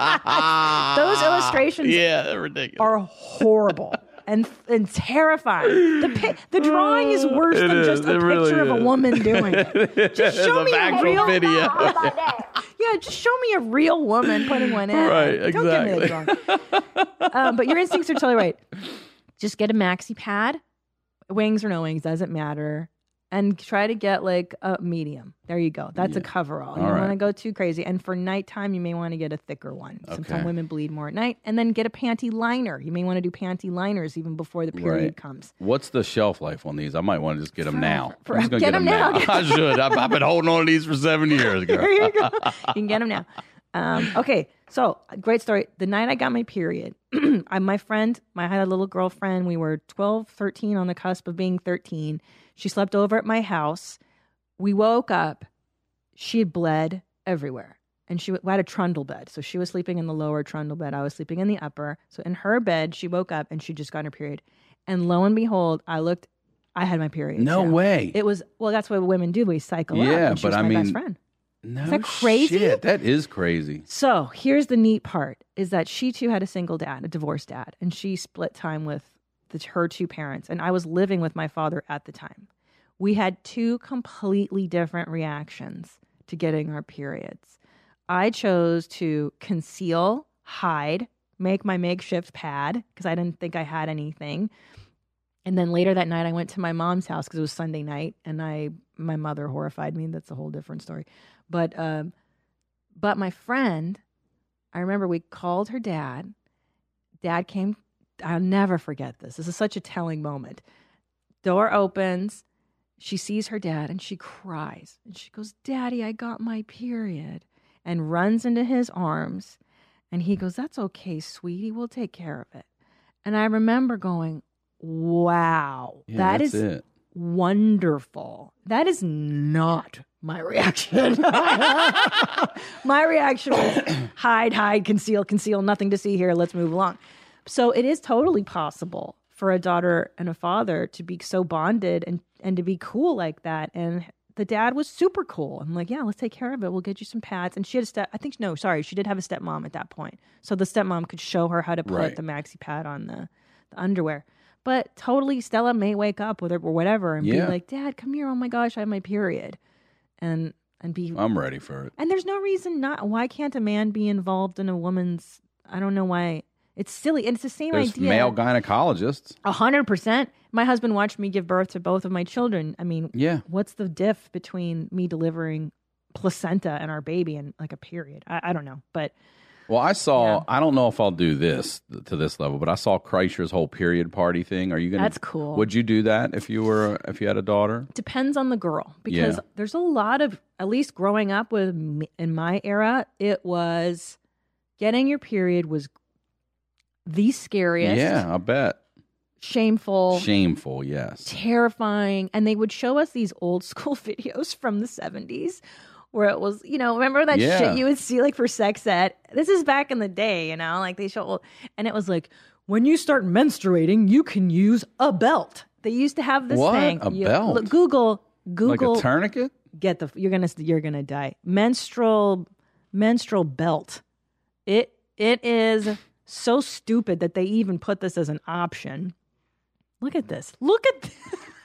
I- those illustrations Yeah, they're ridiculous. are horrible and and terrifying. The pi- the drawing is worse It than is. just a It picture really of a is. woman doing it. Just show me a actual real video. How about that? yeah. Just show me a real woman putting one in. Right, Don't get me exactly. wrong. Um, but your instincts are totally right. Just get a maxi pad, wings or no wings doesn't matter. And try to get like a medium. There you go. That's a coverall. You All don't right. want to go too crazy. And for nighttime, you may want to get a thicker one. Sometimes Okay. women bleed more at night. And then get a panty liner. You may want to do panty liners even before the period Right. comes. What's the shelf life on these? I might want to just get them now. for- I'm just gonna get get 'em them now. now. I should. I've, I've been holding on to these for seven years, girl. There you go. You can get them now. Um, okay, so great story. The night I got my period, I, my friend, my, I had a little girlfriend. We were twelve, thirteen, on the cusp of being thirteen. She slept over at my house. We woke up. She had bled everywhere. And she we had a trundle bed. So she was sleeping in the lower trundle bed. I was sleeping in the upper. So in her bed, she woke up and she just got her period. And lo and behold, I looked, I had my period. No too. way. It was, well, that's what women do. We cycle up. Yeah, And she but was I my best mean- friend. No Is that crazy? shit. That is crazy. So here's the neat part is that she too had a single dad, a divorced dad, and she split time with the, her two parents. And I was living with my father at the time. We had two completely different reactions to getting our periods. I chose to conceal, hide, make my makeshift pad because I didn't think I had anything. And then later that night, I went to my mom's house because it was Sunday night, and I my mother horrified me. That's a whole different story. But um, but my friend, I remember we called her dad. Dad came. I'll never forget this. This is such a telling moment. Door opens. She sees her dad and she cries. And she goes, "Daddy, I got my period." And runs into his arms. And he goes, "That's okay, sweetie. We'll take care of it." And I remember going, wow, Yeah, that that's is it. wonderful. That is not my reaction. My reaction was hide, hide, conceal, conceal, nothing to see here. Let's move along. So it is totally possible for a daughter and a father to be so bonded and, and to be cool like that. And the dad was super cool. I'm like, yeah, let's take care of it. We'll get you some pads. And she had a step, I think, no, sorry, she did have a stepmom at that point. So the stepmom could show her how to put Right. the maxi pad on the, the underwear. But totally, Stella may wake up with her or whatever and Yeah. be like, "Dad, come here. Oh my gosh, I have my period," and and be I'm ready for it. and there's no reason not. Why can't a man be involved in a woman's? I don't know why. It's silly, and it's the same There's idea. male gynecologists. A hundred percent. My husband watched me give birth to both of my children. I mean, Yeah. what's the diff between me delivering placenta and our baby and like a period? I, I don't know, but Well, I saw. Yeah. I don't know if I'll do this to this level, but I saw Kreischer's whole period party thing. Are you gonna? That's cool. Would you do that if you were if you had a daughter? depends on the girl because Yeah. there's a lot of, at least growing up with me, in my era, it was getting your period was the scariest, Yeah, I bet. shameful, Shameful. Yes. terrifying. And they would show us these old school videos from the seventies where it was, you know, remember that Yeah. shit you would see like for sex ed? This is back in the day, you know, like they show, and it was like, when you start menstruating, you can use a belt. They used to have this What? thing. A You- belt? look, Google, Google. Like a tourniquet? get the you're gonna you're gonna die. Menstrual menstrual belt. It it is so stupid that they even put this as an option. Look at this. Look at this.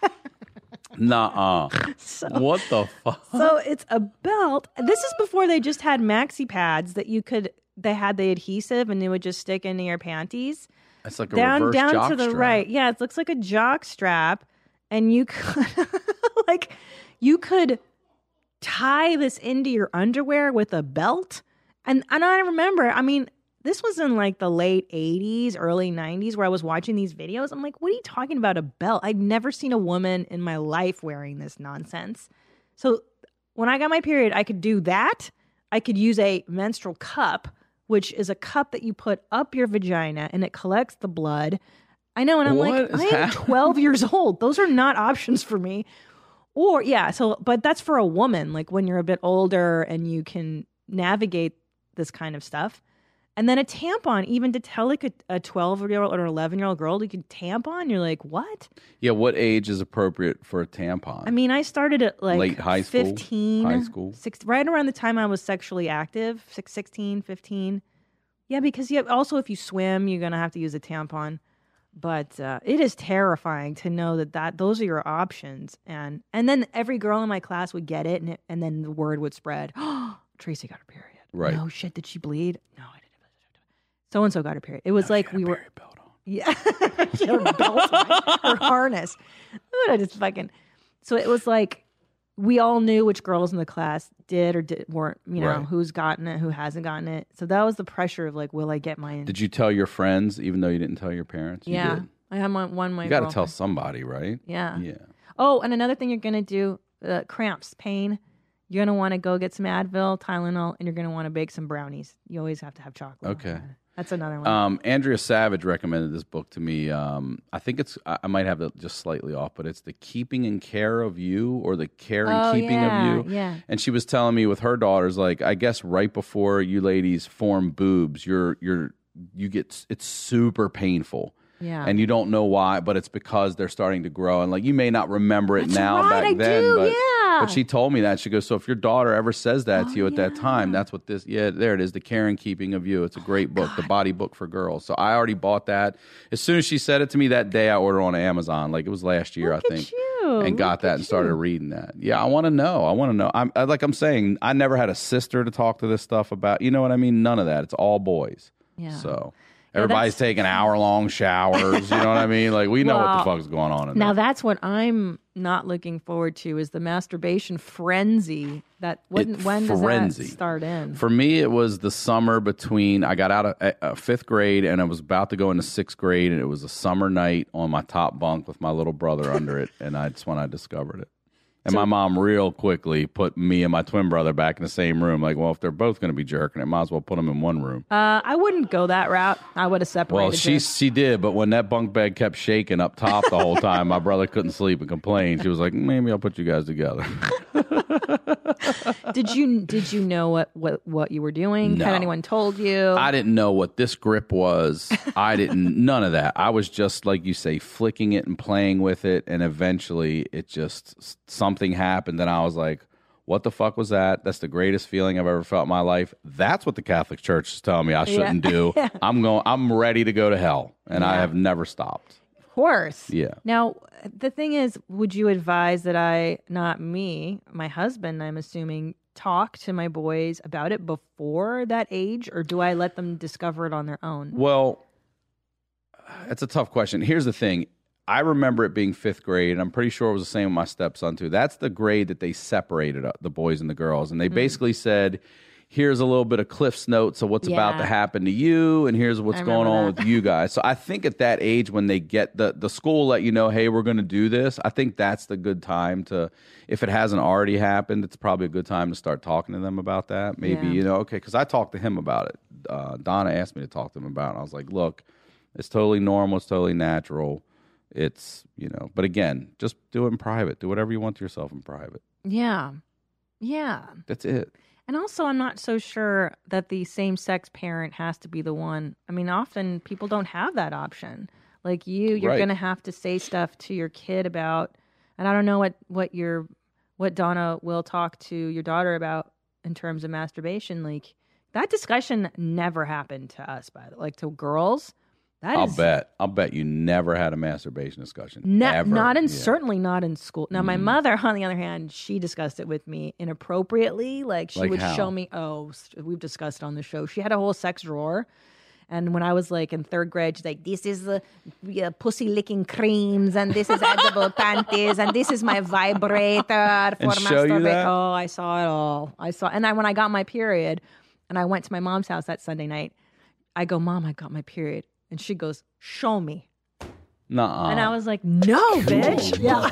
Nuh-uh. So, What the fuck? so it's a belt. This is before they just had maxi pads that you could. They had the adhesive and it would just stick into your panties. It's like a down reverse down jock to the strap. right. Yeah, it looks like a jock strap, and you could like you could tie this into your underwear with a belt. And and I remember, I mean, this was in like the late eighties, early nineties where I was watching these videos. I'm like, what are you talking about, a belt? I'd never seen a woman in my life wearing this nonsense. So when I got my period, I could do that. I could use a menstrual cup, which is a cup that you put up your vagina and it collects the blood. I know, and I'm What like, is I am twelve years old. Those are not options for me. Or, yeah, so, but that's for a woman, like when you're a bit older and you can navigate this kind of stuff. And then a tampon, even to tell like a, a twelve-year-old or an eleven-year-old girl you can tampon, you're like, what? Yeah, what age is appropriate for a tampon? I mean, I started at like Late high school? fifteen. High school? Six, right around the time I was sexually active, six, sixteen, fifteen. Yeah, because you have, also if you swim, you're going to have to use a tampon. But uh, it is terrifying to know that, that those are your options. And and then every girl in my class would get it, and, it, and then the word would spread. Oh, Tracy got her period. Right. No shit, did she bleed? No, I didn't. So-and-so got her period. It was No, like she had we a were... period belt on. Yeah. She had her belt on, her harness. I just fucking... So it was like we all knew which girls in the class did or did, weren't, you know, Right. who's gotten it, who hasn't gotten it. So that was the pressure of like, will I get mine? Did you tell your friends, even though you didn't tell your parents? You yeah. did. I had one, one my You got to tell girlfriend. somebody, right? Yeah. Yeah. Oh, and another thing you're going to do, uh, cramps, pain. You're going to want to go get some Advil, Tylenol, and you're going to want to bake some brownies. You always have to have chocolate. Okay. That's another one. Um, Andrea Savage recommended this book to me. Um, I think it's, I I might have it just slightly off, but it's The Keeping and Care of You, or The Care and Oh, Keeping yeah, of You. yeah. And she was telling me with her daughters, like, I guess right before you ladies form boobs, you're, you're, you get, it's super painful. Yeah. And you don't know why, but it's because they're starting to grow. And like, you may not remember it That's now right, back I then, do, but, yeah. but she told me that. She goes, so if your daughter ever says that Oh, to you at that yeah. time, that's what this, yeah, there it is. The Care and Keeping of You. It's a great book, the body book for girls. So I already bought that. As soon as she said it to me that day, I ordered on Amazon. Like it was last year, Look I at think. you. And got Look that at and started you. reading that. Yeah, I want to know. I want to know. I'm I, like I'm saying, I never had a sister to talk to this stuff about. You know what I mean? None of that. It's all boys. Yeah. So Yeah, everybody's that's- taking hour long showers. You know what I mean? Like we know what the Well, fuck's going on in Now there. that's what I'm not looking forward to is the masturbation frenzy. That when, It- when does frenzy. that start in? For me, it was the summer between I got out of uh, uh, fifth grade and I was about to go into sixth grade, and it was a summer night on my top bunk with my little brother under it, and that's when I discovered it. And my mom real quickly put me and my twin brother back in the same room. Like, well, if they're both going to be jerking, it might as well put them in one room. Uh, I wouldn't go that route. I would have separated. Well, she it. she did, but when that bunk bed kept shaking up top the whole time, my brother couldn't sleep and complained. She was like, maybe I'll put you guys together. Did you did you know what, what, what you were doing? No. Had anyone told you? I didn't know what this grip was. I didn't, none of that. I was just, like you say, flicking it and playing with it. And eventually it just, something happened. And I was like, what the fuck was that? That's the greatest feeling I've ever felt in my life. That's what the Catholic Church is telling me I shouldn't Yeah. do. I'm going, I'm ready to go to hell. And I Yeah. have never stopped. Of course. Yeah. Now, the thing is, would you advise that I, not me, my husband, I'm assuming, talk to my boys about it before that age, or do I let them discover it on their own? Well, it's a tough question. Here's the thing. I remember it being fifth grade, and I'm pretty sure it was the same with my stepson, too. That's the grade that they separated up, the boys and the girls. And they Mm. basically said, here's a little bit of Cliff's notes of what's about Yeah. to happen to you, and here's what's I going remember on that. with you guys. So I think at that age, when they get the, the school let you know, hey, we're going to do this, I think that's the good time to, if it hasn't already happened, it's probably a good time to start talking to them about that. Maybe, Yeah. you know, okay, because I talked to him about it. Uh, Donna asked me to talk to him about it. And I was like, look, it's totally normal. It's totally natural. It's, you know, but again, just do it in private. Do whatever you want to yourself in private. Yeah. Yeah. That's it. And also, I'm not so sure that the same sex parent has to be the one. I mean, often people don't have that option. Like you, you're Right. going to have to say stuff to your kid about, and I don't know what, what your, what Donna will talk to your daughter about in terms of masturbation. Like that discussion never happened to us, by the like to girls. That I'll is bet. I'll bet you never had a masturbation discussion. Ne- ever. Not in Yeah. certainly not in school. Now, my Mhm. mother, on the other hand, she discussed it with me inappropriately. Like she Like would how? show me. Oh, st- we've discussed it on the show. She had a whole sex drawer, And when I was like in third grade, she's like, this is the uh, pussy licking creams, and this is edible panties, and this is my vibrator for And show you masturbation. that? Oh, I saw it all. I saw, and I when I got my period, and I went to my mom's house that Sunday night, I go, Mom, I got my period, and she goes, show me. Nuh-uh. And I was like, no, bitch. Yeah.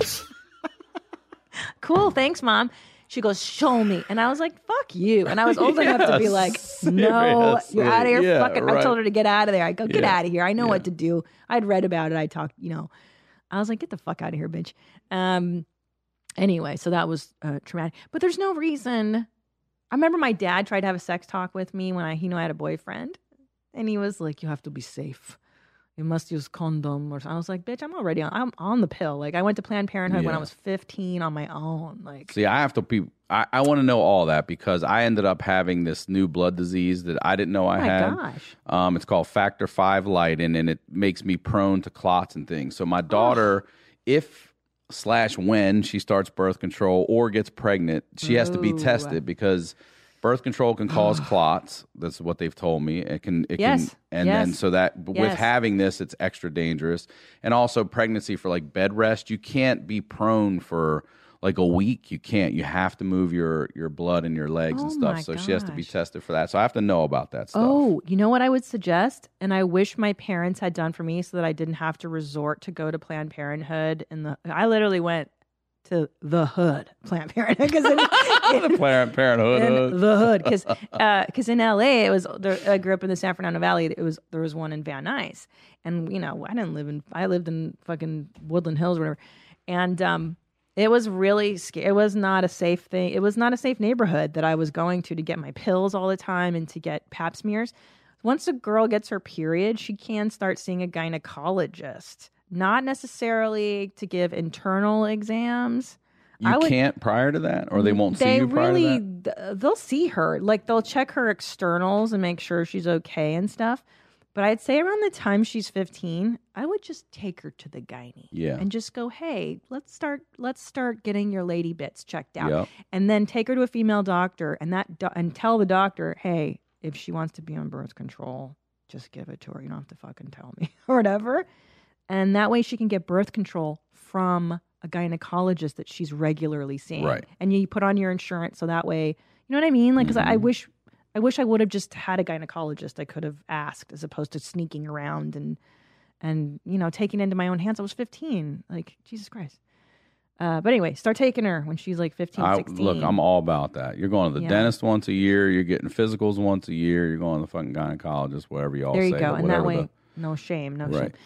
Cool. Thanks, Mom. She goes, show me. And I was like, fuck you. And I was old enough to be like, no, seriously. you're out of here. Yeah, Fucking. I right. told her to get out of there. I go, get Yeah. out of here. I know Yeah. what to do. I'd read about it. I talked, you know. I was like, get the fuck out of here, bitch. Um. Anyway, so that was uh, traumatic. But there's no reason. I remember my dad tried to have a sex talk with me when I, he knew I had a boyfriend. And he was like, you have to be safe. You must use condom or something. I was like, bitch, I'm already on, I'm on the pill. Like I went to Planned Parenthood when Yeah. I was fifteen on my own. Like, See, I have to be. I, I want to know all that because I ended up having this new blood disease that I didn't know I oh my had. gosh. Um, it's called factor five Leiden, and it makes me prone to clots and things. So my daughter, if slash when she starts birth control or gets pregnant, she has to be Ooh. tested because birth control can cause clots. That's what they've told me. It can. It Yes. Can, and Yes. then so that with Yes. having this, it's extra dangerous. And also pregnancy for like bed rest, you can't be prone for like a week. You can't. You have to move your your blood in your legs and Oh stuff. my So she has to be gosh. tested for that. So I have to know about that stuff. Oh, you know what I would suggest? And I wish my parents had done for me so that I didn't have to resort to go to Planned Parenthood. And the I literally went to the hood, Planned Parenthood, because in, the Planned Parenthood. in the hood, because because in L A it was. There, I grew up in the San Fernando Valley. It was there was one in Van Nuys, and you know I didn't live in. I lived in fucking Woodland Hills, or whatever, and um. It was really scary. It was not a safe thing. It was not a safe neighborhood that I was going to to get my pills all the time and to get pap smears. Once a girl gets her period, she can start seeing a gynecologist. Not necessarily to give internal exams. You I would- can't prior to that, or they won't see They you prior really, to that. th- they'll see her. Like they'll check her externals and make sure she's okay and stuff. But I'd say around the time she's fifteen, I would just take her to the gynae. Yeah. And just go, hey, let's start let's start getting your lady bits checked out. Yep. And then take her to a female doctor and that do- and tell the doctor, hey, if she wants to be on birth control, just give it to her. You don't have to fucking tell me or whatever. And that way she can get birth control from a gynecologist that she's regularly seeing. Right. And you put on your insurance so that way, you know what I mean? Like, because I, I Mhm. wish I wish I would have just had a gynecologist I could have asked as opposed to sneaking around and, and you know, taking it into my own hands. I was fifteen. Like, Jesus Christ. Uh, but anyway, start taking her when she's like fifteen, I, sixteen. look, I'm all about that. You're going to the Yeah. dentist once a year. You're getting physicals once a year. You're going to the fucking gynecologist, whatever y'all There say. you go. but And that whatever way, no shame, no the, shame. right.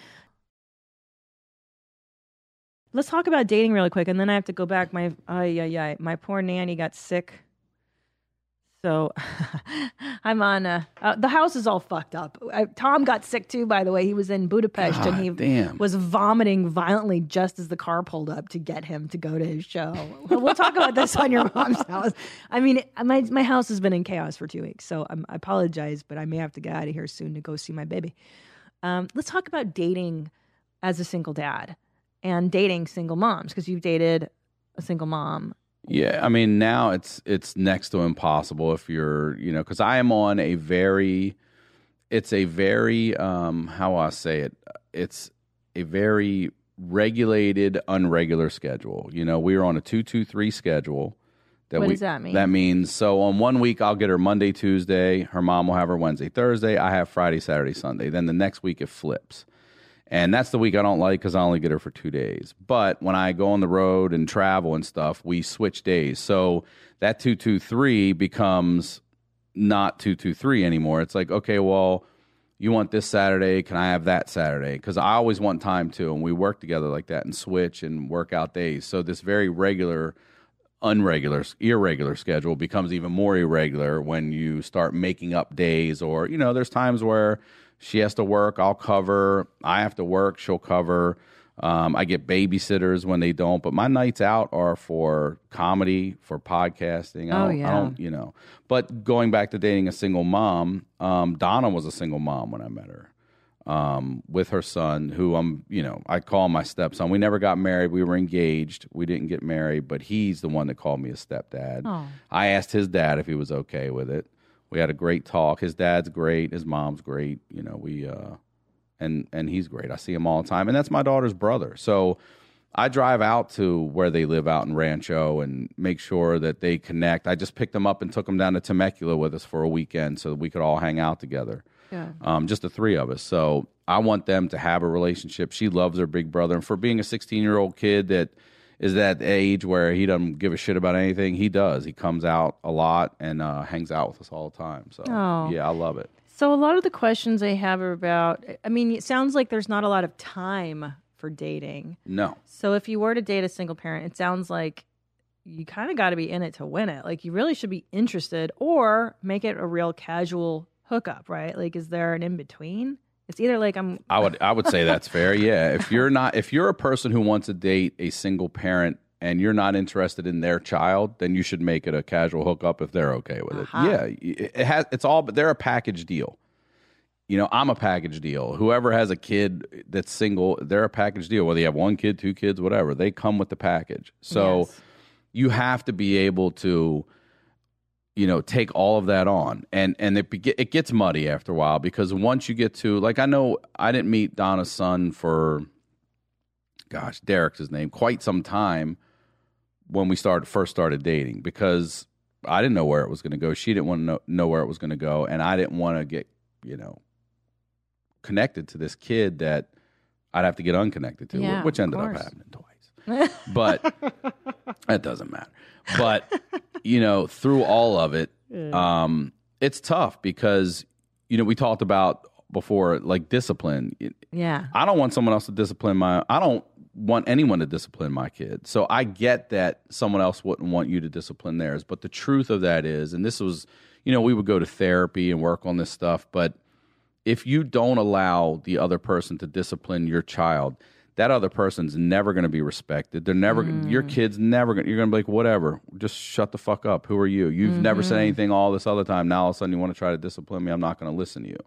Let's talk about dating really quick, and then I have to go back. My ay, ay, ay, my poor nanny got sick. So I'm on, uh, uh, the house is all fucked up. Uh, Tom got sick too, by the way. He was in Budapest and he God damn. was vomiting violently just as the car pulled up to get him to go to his show. We'll talk about this on your mom's house. I mean, my, my house has been in chaos for two weeks, so I'm, I apologize, but I may have to get out of here soon to go see my baby. Um, let's talk about dating as a single dad and dating single moms, because you've dated a single mom. Yeah, I mean now it's it's next to impossible if you're, you know, because I am on a very, it's a very, um, how I say it, it's a very regulated, unregular schedule. You know, we are on a two two three schedule. That What we, does that mean? That means so on one week I'll get her Monday, Tuesday. Her mom will have her Wednesday, Thursday. I have Friday, Saturday, Sunday. Then the next week it flips. And that's the week I don't like because I only get her for two days. But when I go on the road and travel and stuff, we switch days. So that two two three becomes not two two three anymore. It's like, okay, well, you want this Saturday. Can I have that Saturday? Because I always want time too. And we work together like that and switch and work out days. So this very regular, unregular, irregular schedule becomes even more irregular when you start making up days. Or, you know, there's times where she has to work, I'll cover. I have to work, she'll cover. Um, I get babysitters when they don't. But my nights out are for comedy, for podcasting. I Oh, don't, yeah. I don't, you know. But going back to dating a single mom, um, Donna was a single mom when I met her um, with her son, who I'm, you know, I call my stepson. We never got married. We were engaged. We didn't get married, but he's the one that called me a stepdad. Oh. I asked his dad if he was okay with it. We had a great talk. His dad's great. His mom's great. You know, we uh, and and he's great. I see him all the time, and that's my daughter's brother. So I drive out to where they live out in Rancho and make sure that they connect. I just picked them up and took them down to Temecula with us for a weekend so that we could all hang out together. Yeah. Um, just the three of us. So I want them to have a relationship. She loves her big brother, and for being a sixteen-year-old kid that is that age where he doesn't give a shit about anything, he does. He comes out a lot and uh, hangs out with us all the time. So, Oh. yeah, I love it. So a lot of the questions I have are about, I mean, it sounds like there's not a lot of time for dating. No. So if you were to date a single parent, it sounds like you kind of got to be in it to win it. Like you really should be interested or make it a real casual hookup, right? Like, is there an in-between? It's either like I'm... I would I would say that's fair, yeah. If you're not, if you're a person who wants to date a single parent and you're not interested in their child, then you should make it a casual hookup if they're okay with it. Uh-huh. Yeah, it it has. It's all, but they're a package deal. You know, I'm a package deal. Whoever has a kid that's single, they're a package deal. Whether you have one kid, two kids, whatever, they come with the package. So Yes. you have to be able to, you know, take all of that on, and and it be, it gets muddy after a while because once you get to, like, I know I didn't meet Donna's son for, gosh, Derek's his name, quite some time when we started first started dating because I didn't know where it was going to go. She didn't want to know, know where it was going to go, and I didn't want to get, you know, connected to this kid that I'd have to get unconnected to, Yeah, which of ended up course. happening twice. But that doesn't matter. But, you know, through all of it, um, it's tough because, you know, we talked about before, like, discipline. Yeah. I don't want someone else to discipline my, I don't want anyone to discipline my kid. So I get that someone else wouldn't want you to discipline theirs. But the truth of that is, and this was, you know, we would go to therapy and work on this stuff, but if you don't allow the other person to discipline your child, that other person's never going to be respected. They're never, Mm. your kid's never going to, you're going to be like, whatever, just shut the fuck up. Who are you? You've never said Mm-hmm. anything all this other time. Now all of a sudden you want to try to discipline me. I'm not going to listen to you.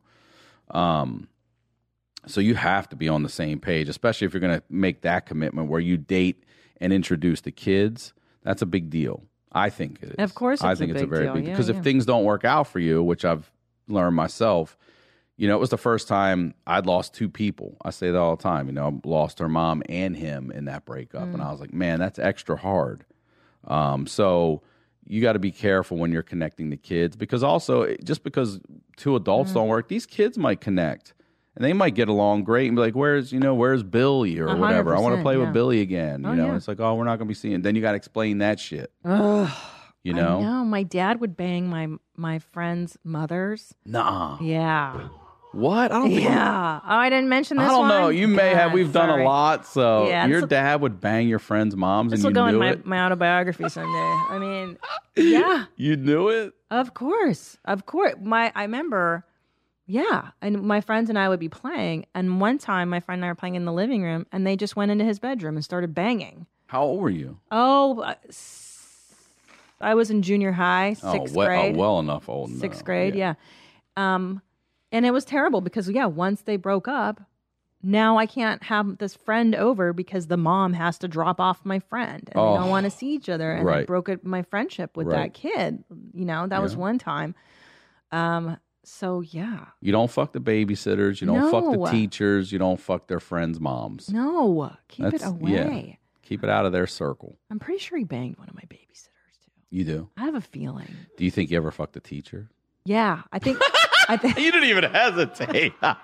Um, so you have to be on the same page, especially if you're going to make that commitment where you date and introduce the kids. That's a big deal. I think it is. Of course I it's a think it's a big very deal. big Yeah, because yeah. if things don't work out for you, which I've learned myself, you know, it was the first time I'd lost two people. I say that all the time. You know, I lost her mom and him in that breakup. Mm. And I was like, man, that's extra hard. Um, so you got to be careful when you're connecting the kids because also just because two adults Mm. don't work, these kids might connect. And they might get along great and be like, where's, you know, where's Billy or A hundred whatever? I want to percent, play yeah. with Billy again. You Oh, know, yeah. it's like, oh, we're not going to be seeing. Then you got to explain that shit. Ugh. You I know? know. My dad would bang my my friends' mothers. Nah. Yeah. What? I don't think. Yeah. Oh, I didn't mention this I don't know. one? You may have. God, We've done sorry. a lot. So Yeah, your this- dad would bang your friends' moms This and will you go in knew my, it? my autobiography someday. I mean, yeah, You knew it? of course. Of course. My I remember, yeah. And my friends and I would be playing. And one time my friend and I were playing in the living room and they just went into his bedroom and started banging. How old were you? Oh, uh, s- I was in junior high, Oh, sixth well, grade. oh, well enough old. sixth no. grade, yeah. Um, and it was terrible because, yeah, once they broke up, now I can't have this friend over because the mom has to drop off my friend and Oh, they don't want to see each other. And I right. broke it, my friendship with Right. that kid. You know, that was Yeah. one time. Um, so, yeah. You don't fuck the babysitters. You don't fuck No. the teachers. You don't fuck their friends' moms. No, keep That's- it away. yeah. Keep it out of their circle. I'm pretty sure he banged one of my babysitters, too. You do? I have a feeling. Do you think you ever fucked a teacher? Yeah, I think. I think. You didn't even hesitate. Well,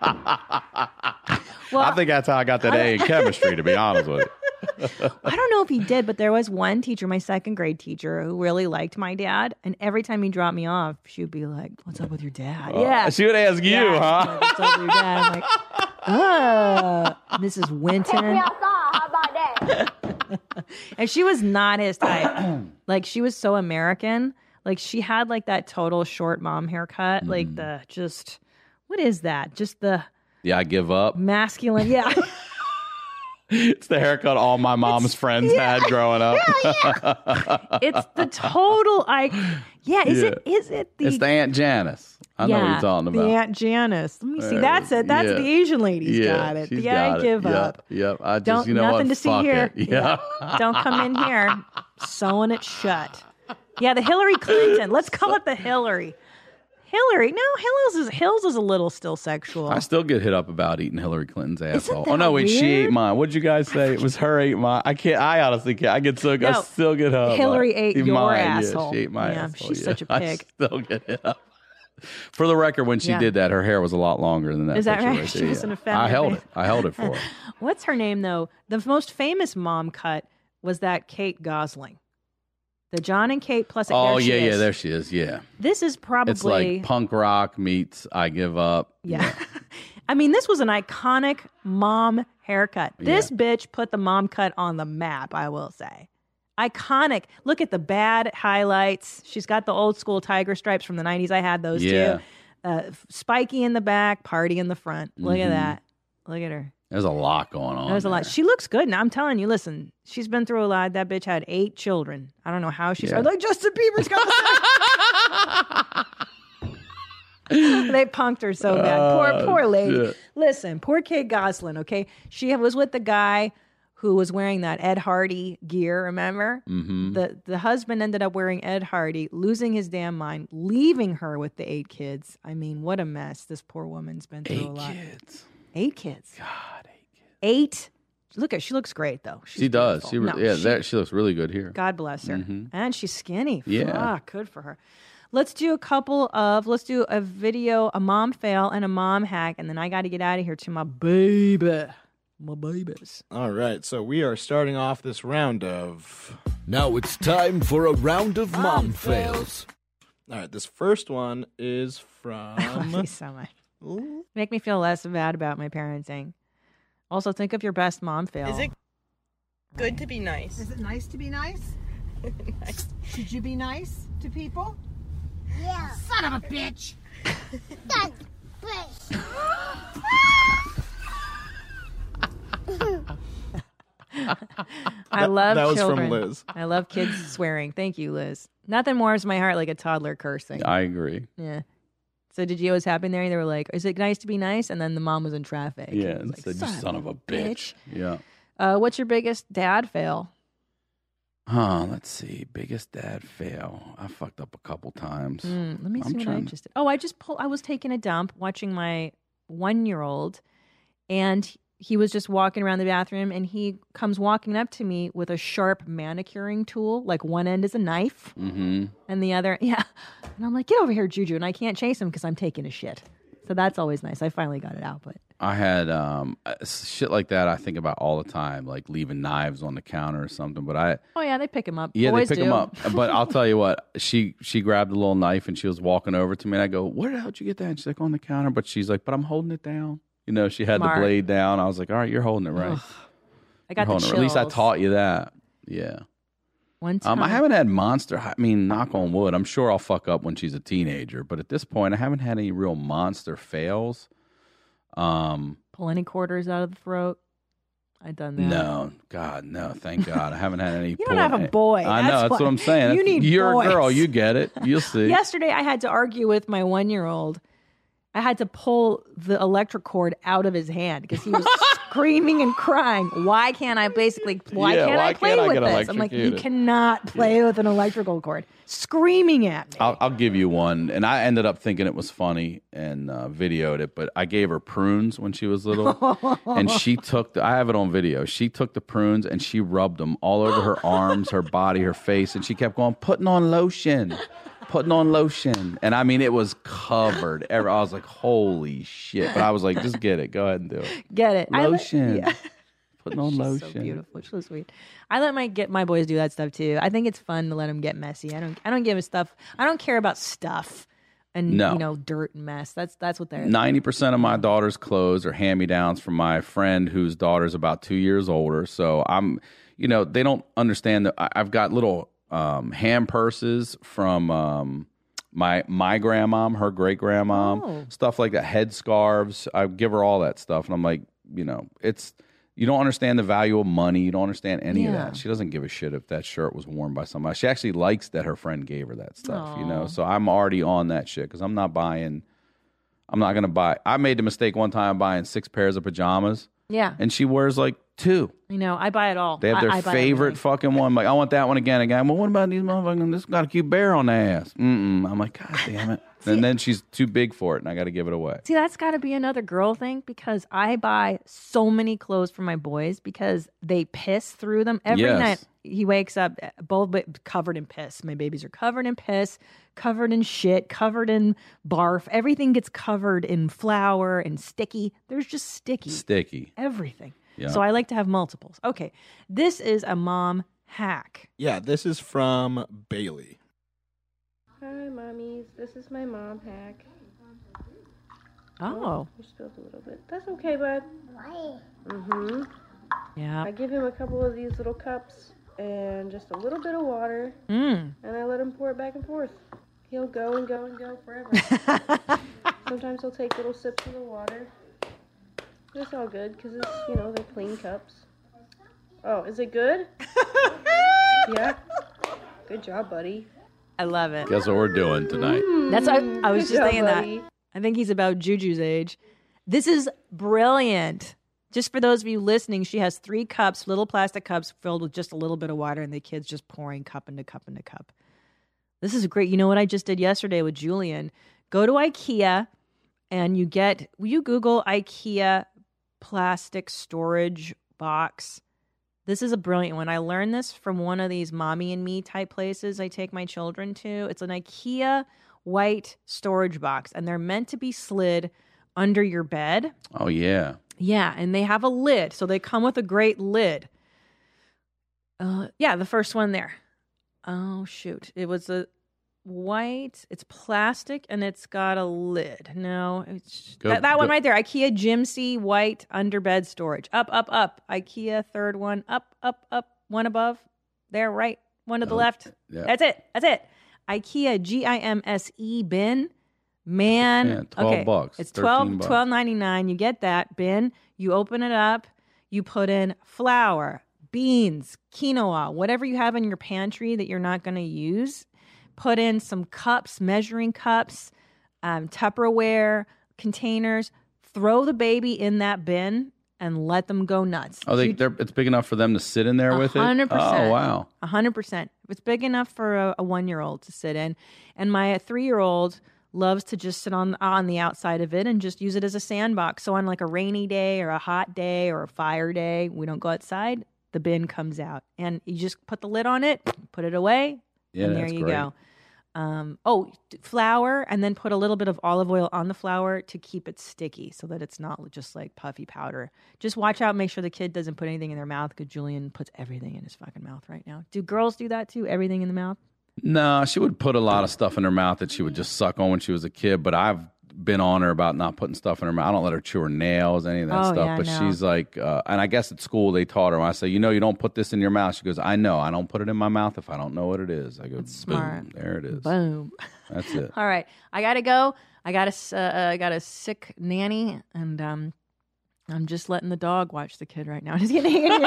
I think that's how I got that A in chemistry, to be honest with you. I don't know if he did, but there was one teacher, my second grade teacher, who really liked my dad. And every time he dropped me off, she would be like, "What's up with your dad?" yeah. She would ask you, Yeah, huh? she's like, "What's up with your dad?" I'm like, "Oh, Missus Take me Winton." outside. How about that? And she was not his type. Like, she was so American. Like, she had like that total short mom haircut. Mm. Like the just, what is that? Just the Yeah, I give up. masculine. Yeah. It's the haircut all my mom's friends had growing up. It's the total, I, yeah. Is it, is it the, It's the Aunt Janice. I know what you're talking about. The Aunt Janice. Let me see. Uh, That's it. That's yeah. the Asian lady's yeah, got it. she's The got I it. give Yep, up. Yep. I just, Don't, you know nothing what? to see Fuck here. it. Yeah. Don't come in here sewing it shut. Yeah, the Hillary Clinton. Let's call it the Hillary. Hillary. No, Hills is Hills is a little still sexual. I still get hit up about eating Hillary Clinton's asshole. that Oh no, wait, she weird? ate mine. What did you guys say? It was her ate mine. I can't. I honestly can't. I get so. No, I still get hit up. Hillary about- ate eat your mine. asshole. Yeah, she ate my Yeah, asshole. she's yeah. such a pig. I still get hit up. For the record, when she Yeah. did that, her hair was a lot longer than that. Is that picture right? right She there, was an yeah. offender. I held it. I held it for her. What's her name though? The most famous mom cut was that Kate Gosling. The John and Kate plus. Oh there she yeah, yeah, is. there she is. Yeah, This is probably it's like punk rock meets I Give Up. Yeah. I mean, this was an iconic mom haircut. This Yeah. bitch put the mom cut on the map, I will say. Iconic. Look at the bad highlights. She's got the old school tiger stripes from the nineties. I had those Yeah. too. Uh, spiky in the back, party in the front. Look Mm-hmm. at that. Look at her. There's a lot going on. There's a lot. there. She looks good. Now I'm telling you, listen, she's been through a lot. That bitch had eight children. I don't know how she's Yeah. like Justin Bieber's got the They punked her so bad. Poor, Oh, poor lady. shit. Listen, poor Kate Gosselin, okay? She was with the guy who was wearing that Ed Hardy gear, remember? Mm-hmm. The the husband ended up wearing Ed Hardy, losing his damn mind, leaving her with the eight kids. I mean, what a mess. This poor woman's been through a Eight lot. kids. Eight kids. God, eight kids. Eight. Look at she looks great though. She's She does. beautiful. She re- No, yeah, she- that, she looks really good here. God bless her. And she's skinny. Yeah. Fuck, good for her. Let's do a couple of, let's do a video, a mom fail and a mom hack, and then I got to get out of here to my baby. My babies. All right, so we are starting off this round of. Now it's time for a round of mom fails. All right, this first one is I love from. you so much. Make me feel less bad about my parenting. Also, think of your best mom fail. Is it good to be nice? Is it nice to be nice? Should you be nice to people? Yeah. Son of a bitch! That's great. I love that was children. from Liz. I love kids swearing. Thank you, Liz. Nothing warms my heart like a toddler cursing. I agree. Yeah. So did you always happen there? They were like, "Is it nice to be nice?" And then the mom was in traffic. Yeah, It was and like, said, "You son of a bitch." Yeah. Uh, what's your biggest dad fail? Huh. Let's see. Biggest dad fail. I fucked up a couple times. Mm, let me see I'm what I trying- just did. Oh, I just pulled. I was taking a dump, watching my one-year-old, and he was just walking around the bathroom, and he comes walking up to me with a sharp manicuring tool. Like one end is a knife, Mm-hmm. and the other, yeah. And I'm like, "Get over here, Juju!" And I can't chase him because I'm taking a shit. So that's always nice. I finally got it out, but I had um, uh, shit like that. I think about all the time, like leaving knives on the counter or something. But I, oh yeah, they pick him up. yeah, Boys they pick do. them up. But I'll tell you what, she she grabbed a little knife and she was walking over to me, and I go, "Where the hell did you get that?" And she's like, "On the counter." But she's like, "But I'm holding it down." You know, she had Smart. the blade down. I was like, "All right, you're holding it right." I got You're the holding it. At least I chills. taught you that. Yeah. One time. Um, I haven't had monster. I mean, knock on wood. I'm sure I'll fuck up when she's a teenager, but at this point, I haven't had any real monster fails. Um, pull any quarters out of the throat. I done that. no, God, no. Thank God, I haven't had any. You don't have a boy. I know. That's That's what- what I'm saying. you That's- need You're boys. a girl. You get it. You'll see. Yesterday, I had to argue with my one-year-old. I had to pull the electric cord out of his hand because he was screaming and crying. Why can't I basically? Why Yeah, can't why I play can't I with get this? I'm like, you electrocuted? cannot play with an electrical cord. Screaming at me. I'll, I'll give you one, and I ended up thinking it was funny and uh, videoed it. But I gave her prunes when she was little, and she took. The, I have it on video. She took the prunes and she rubbed them all over her arms, her body, her face, and she kept going, "Putting on lotion, putting on lotion." And I mean, it was covered. Ever, I was like, "Holy shit!" But I was like, "Just get it. Go ahead and do it." Get it? I let- Lotion. yeah. Putting on She's lotion. so beautiful. She's so sweet. I let my get my boys do that stuff too. I think it's fun to let them get messy. I don't. I don't give a stuff. I don't care about stuff and No. you know dirt and mess. That's that's what they're. Ninety percent of my daughter's clothes are hand-me-downs from my friend whose daughter's about two years older. So I'm, you know, they don't understand that I- I've got little um, hand purses from um, my my grandmom, her great grandmom, Oh. stuff like that, head scarves. I give her all that stuff, and I'm like, you know, it's. You don't understand the value of money. You don't understand any of Yeah. that. She doesn't give a shit if that shirt was worn by somebody. She actually likes that her friend gave her that stuff, you know? So I'm already on that shit because I'm not buying, I'm not going to buy. I made the mistake one time buying six pairs of pajamas, Yeah. and she wears like Two. You know, I buy it all. They have their I, I buy favorite everything. fucking one. I'm like, I want that one again. Again. Well, what about these motherfuckers? This got a cute bear on the ass. Mm-mm. I'm like, God damn it. And then she's too big for it, and I got to give it away. See, that's got to be another girl thing because I buy so many clothes for my boys because they piss through them every Yes. night. He wakes up both covered in piss. My babies are covered in piss, covered in shit, covered in barf. Everything gets covered in flour and sticky. There's just sticky. Sticky. Everything. Yeah. So I like to have multiples. Okay, this is a mom hack. Yeah, this is from Bailey. Hi, mommies. This is my mom hack. Oh. You spilled a little bit. That's okay, bud. Mm-hmm. Yeah. I give him a couple of these little cups and just a little bit of water, Mm. and I let him pour it back and forth. He'll go and go and go forever. Sometimes he'll take little sips of the water. But it's all good because it's, you know, they're clean cups. Oh, is it good? Yeah. Good job, buddy. I love it. Guess what we're doing tonight? That's what I was Good just job, thinking buddy. that. I think he's about Juju's age. This is brilliant. Just for those of you listening, she has three cups, little plastic cups filled with just a little bit of water, and the kid's just pouring cup into cup into cup. This is great. You know what I just did yesterday with Julian? Go to IKEA and you get, will you Google IKEA plastic storage box? This is a brilliant one. I learned this from one of these mommy and me type places I take my children to. It's an IKEA white storage box, and they're meant to be slid under your bed. Oh, yeah. Yeah, and they have a lid, so they come with a great lid. Uh, yeah, the first one there. Oh, shoot. It was a white, it's plastic, and it's got a lid. No, it's Go- that, that one go- right there. IKEA Jimsy white underbed storage. Up, up, up. IKEA third one. Up, up, up. One above. There, right. One to the Oh, left. yeah. That's it. That's it. IKEA G I M S E bin. Man, Yeah, twelve okay. bucks, It's thirteen twelve bucks. twelve ninety-nine. You get that bin. You open it up. You put in flour, beans, quinoa, whatever you have in your pantry that you're not going to use. Put in some cups, measuring cups, um, Tupperware containers. Throw the baby in that bin and let them go nuts. Oh, they, You- they're, it's big enough for them to sit in there with it? A hundred percent. Oh, wow. A hundred percent. It's big enough for a, a one-year-old to sit in, and my three-year-old loves to just sit on on the outside of it and just use it as a sandbox. So on like a rainy day or a hot day or a fire day, we don't go outside. The bin comes out, and you just put the lid on it, put it away, Yeah, and there that's you great. go. Um, oh, d- flour, and then put a little bit of olive oil on the flour to keep it sticky so that it's not just like puffy powder. Just watch out, make sure the kid doesn't put anything in their mouth because Julian puts everything in his fucking mouth right now. Do girls do that too? Everything in the mouth? No, she would put a lot of stuff in her mouth that she would just suck on when she was a kid, but I've been on her about not putting stuff in her mouth. I don't let her chew her nails, any of that Oh, stuff. yeah, but no. she's like, uh, and I guess at school they taught her. When I say, you know, you don't put this in your mouth. She goes, I know. I don't put it in my mouth if I don't know what it is. I go, boom, smart. there it is. Boom. That's it. All right, I gotta go. I got a s- uh, I got a sick nanny, and um, I'm just letting the dog watch the kid right now. Just kidding. No,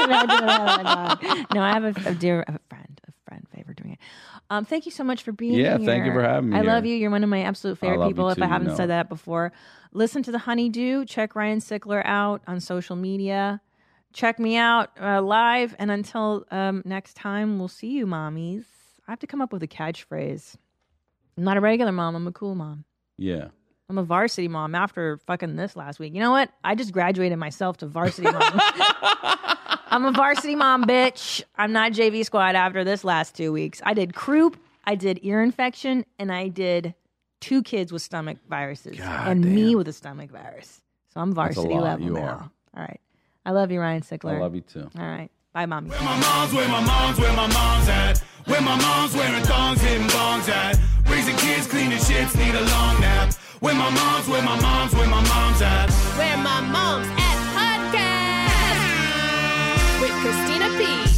I have a, a dear a friend, a friend favor doing it. Um, thank you so much for being Yeah, here. thank you for having me I love here. you. You're one of my absolute I favorite love you people. If too, I you haven't know. said that before, listen to the Honeydew. Check Ryan Sickler out on social media. Check me out uh, live. And until um, next time, we'll see you, mommies. I have to come up with a catchphrase. I'm not a regular mom. I'm a cool mom. Yeah. I'm a varsity mom after fucking this last week. You know what? I just graduated myself to varsity mom. I'm a varsity mom, bitch. I'm not J V squad after this last two weeks. I did croup, I did ear infection, and I did two kids with stomach viruses God and damn. me with a stomach virus. So I'm That's a varsity lot. level You now. are. All right. I love you, Ryan Sickler. I love you too. All right. Bye, mommy. Where my mom's, where my mom's, where my mom's at. Where my mom's wearing thongs, hitting bongs at. Raising kids, cleaning shits, need a long nap. Where my mom's, where my mom's, where my mom's at. Where my mom's at podcast with Christina P.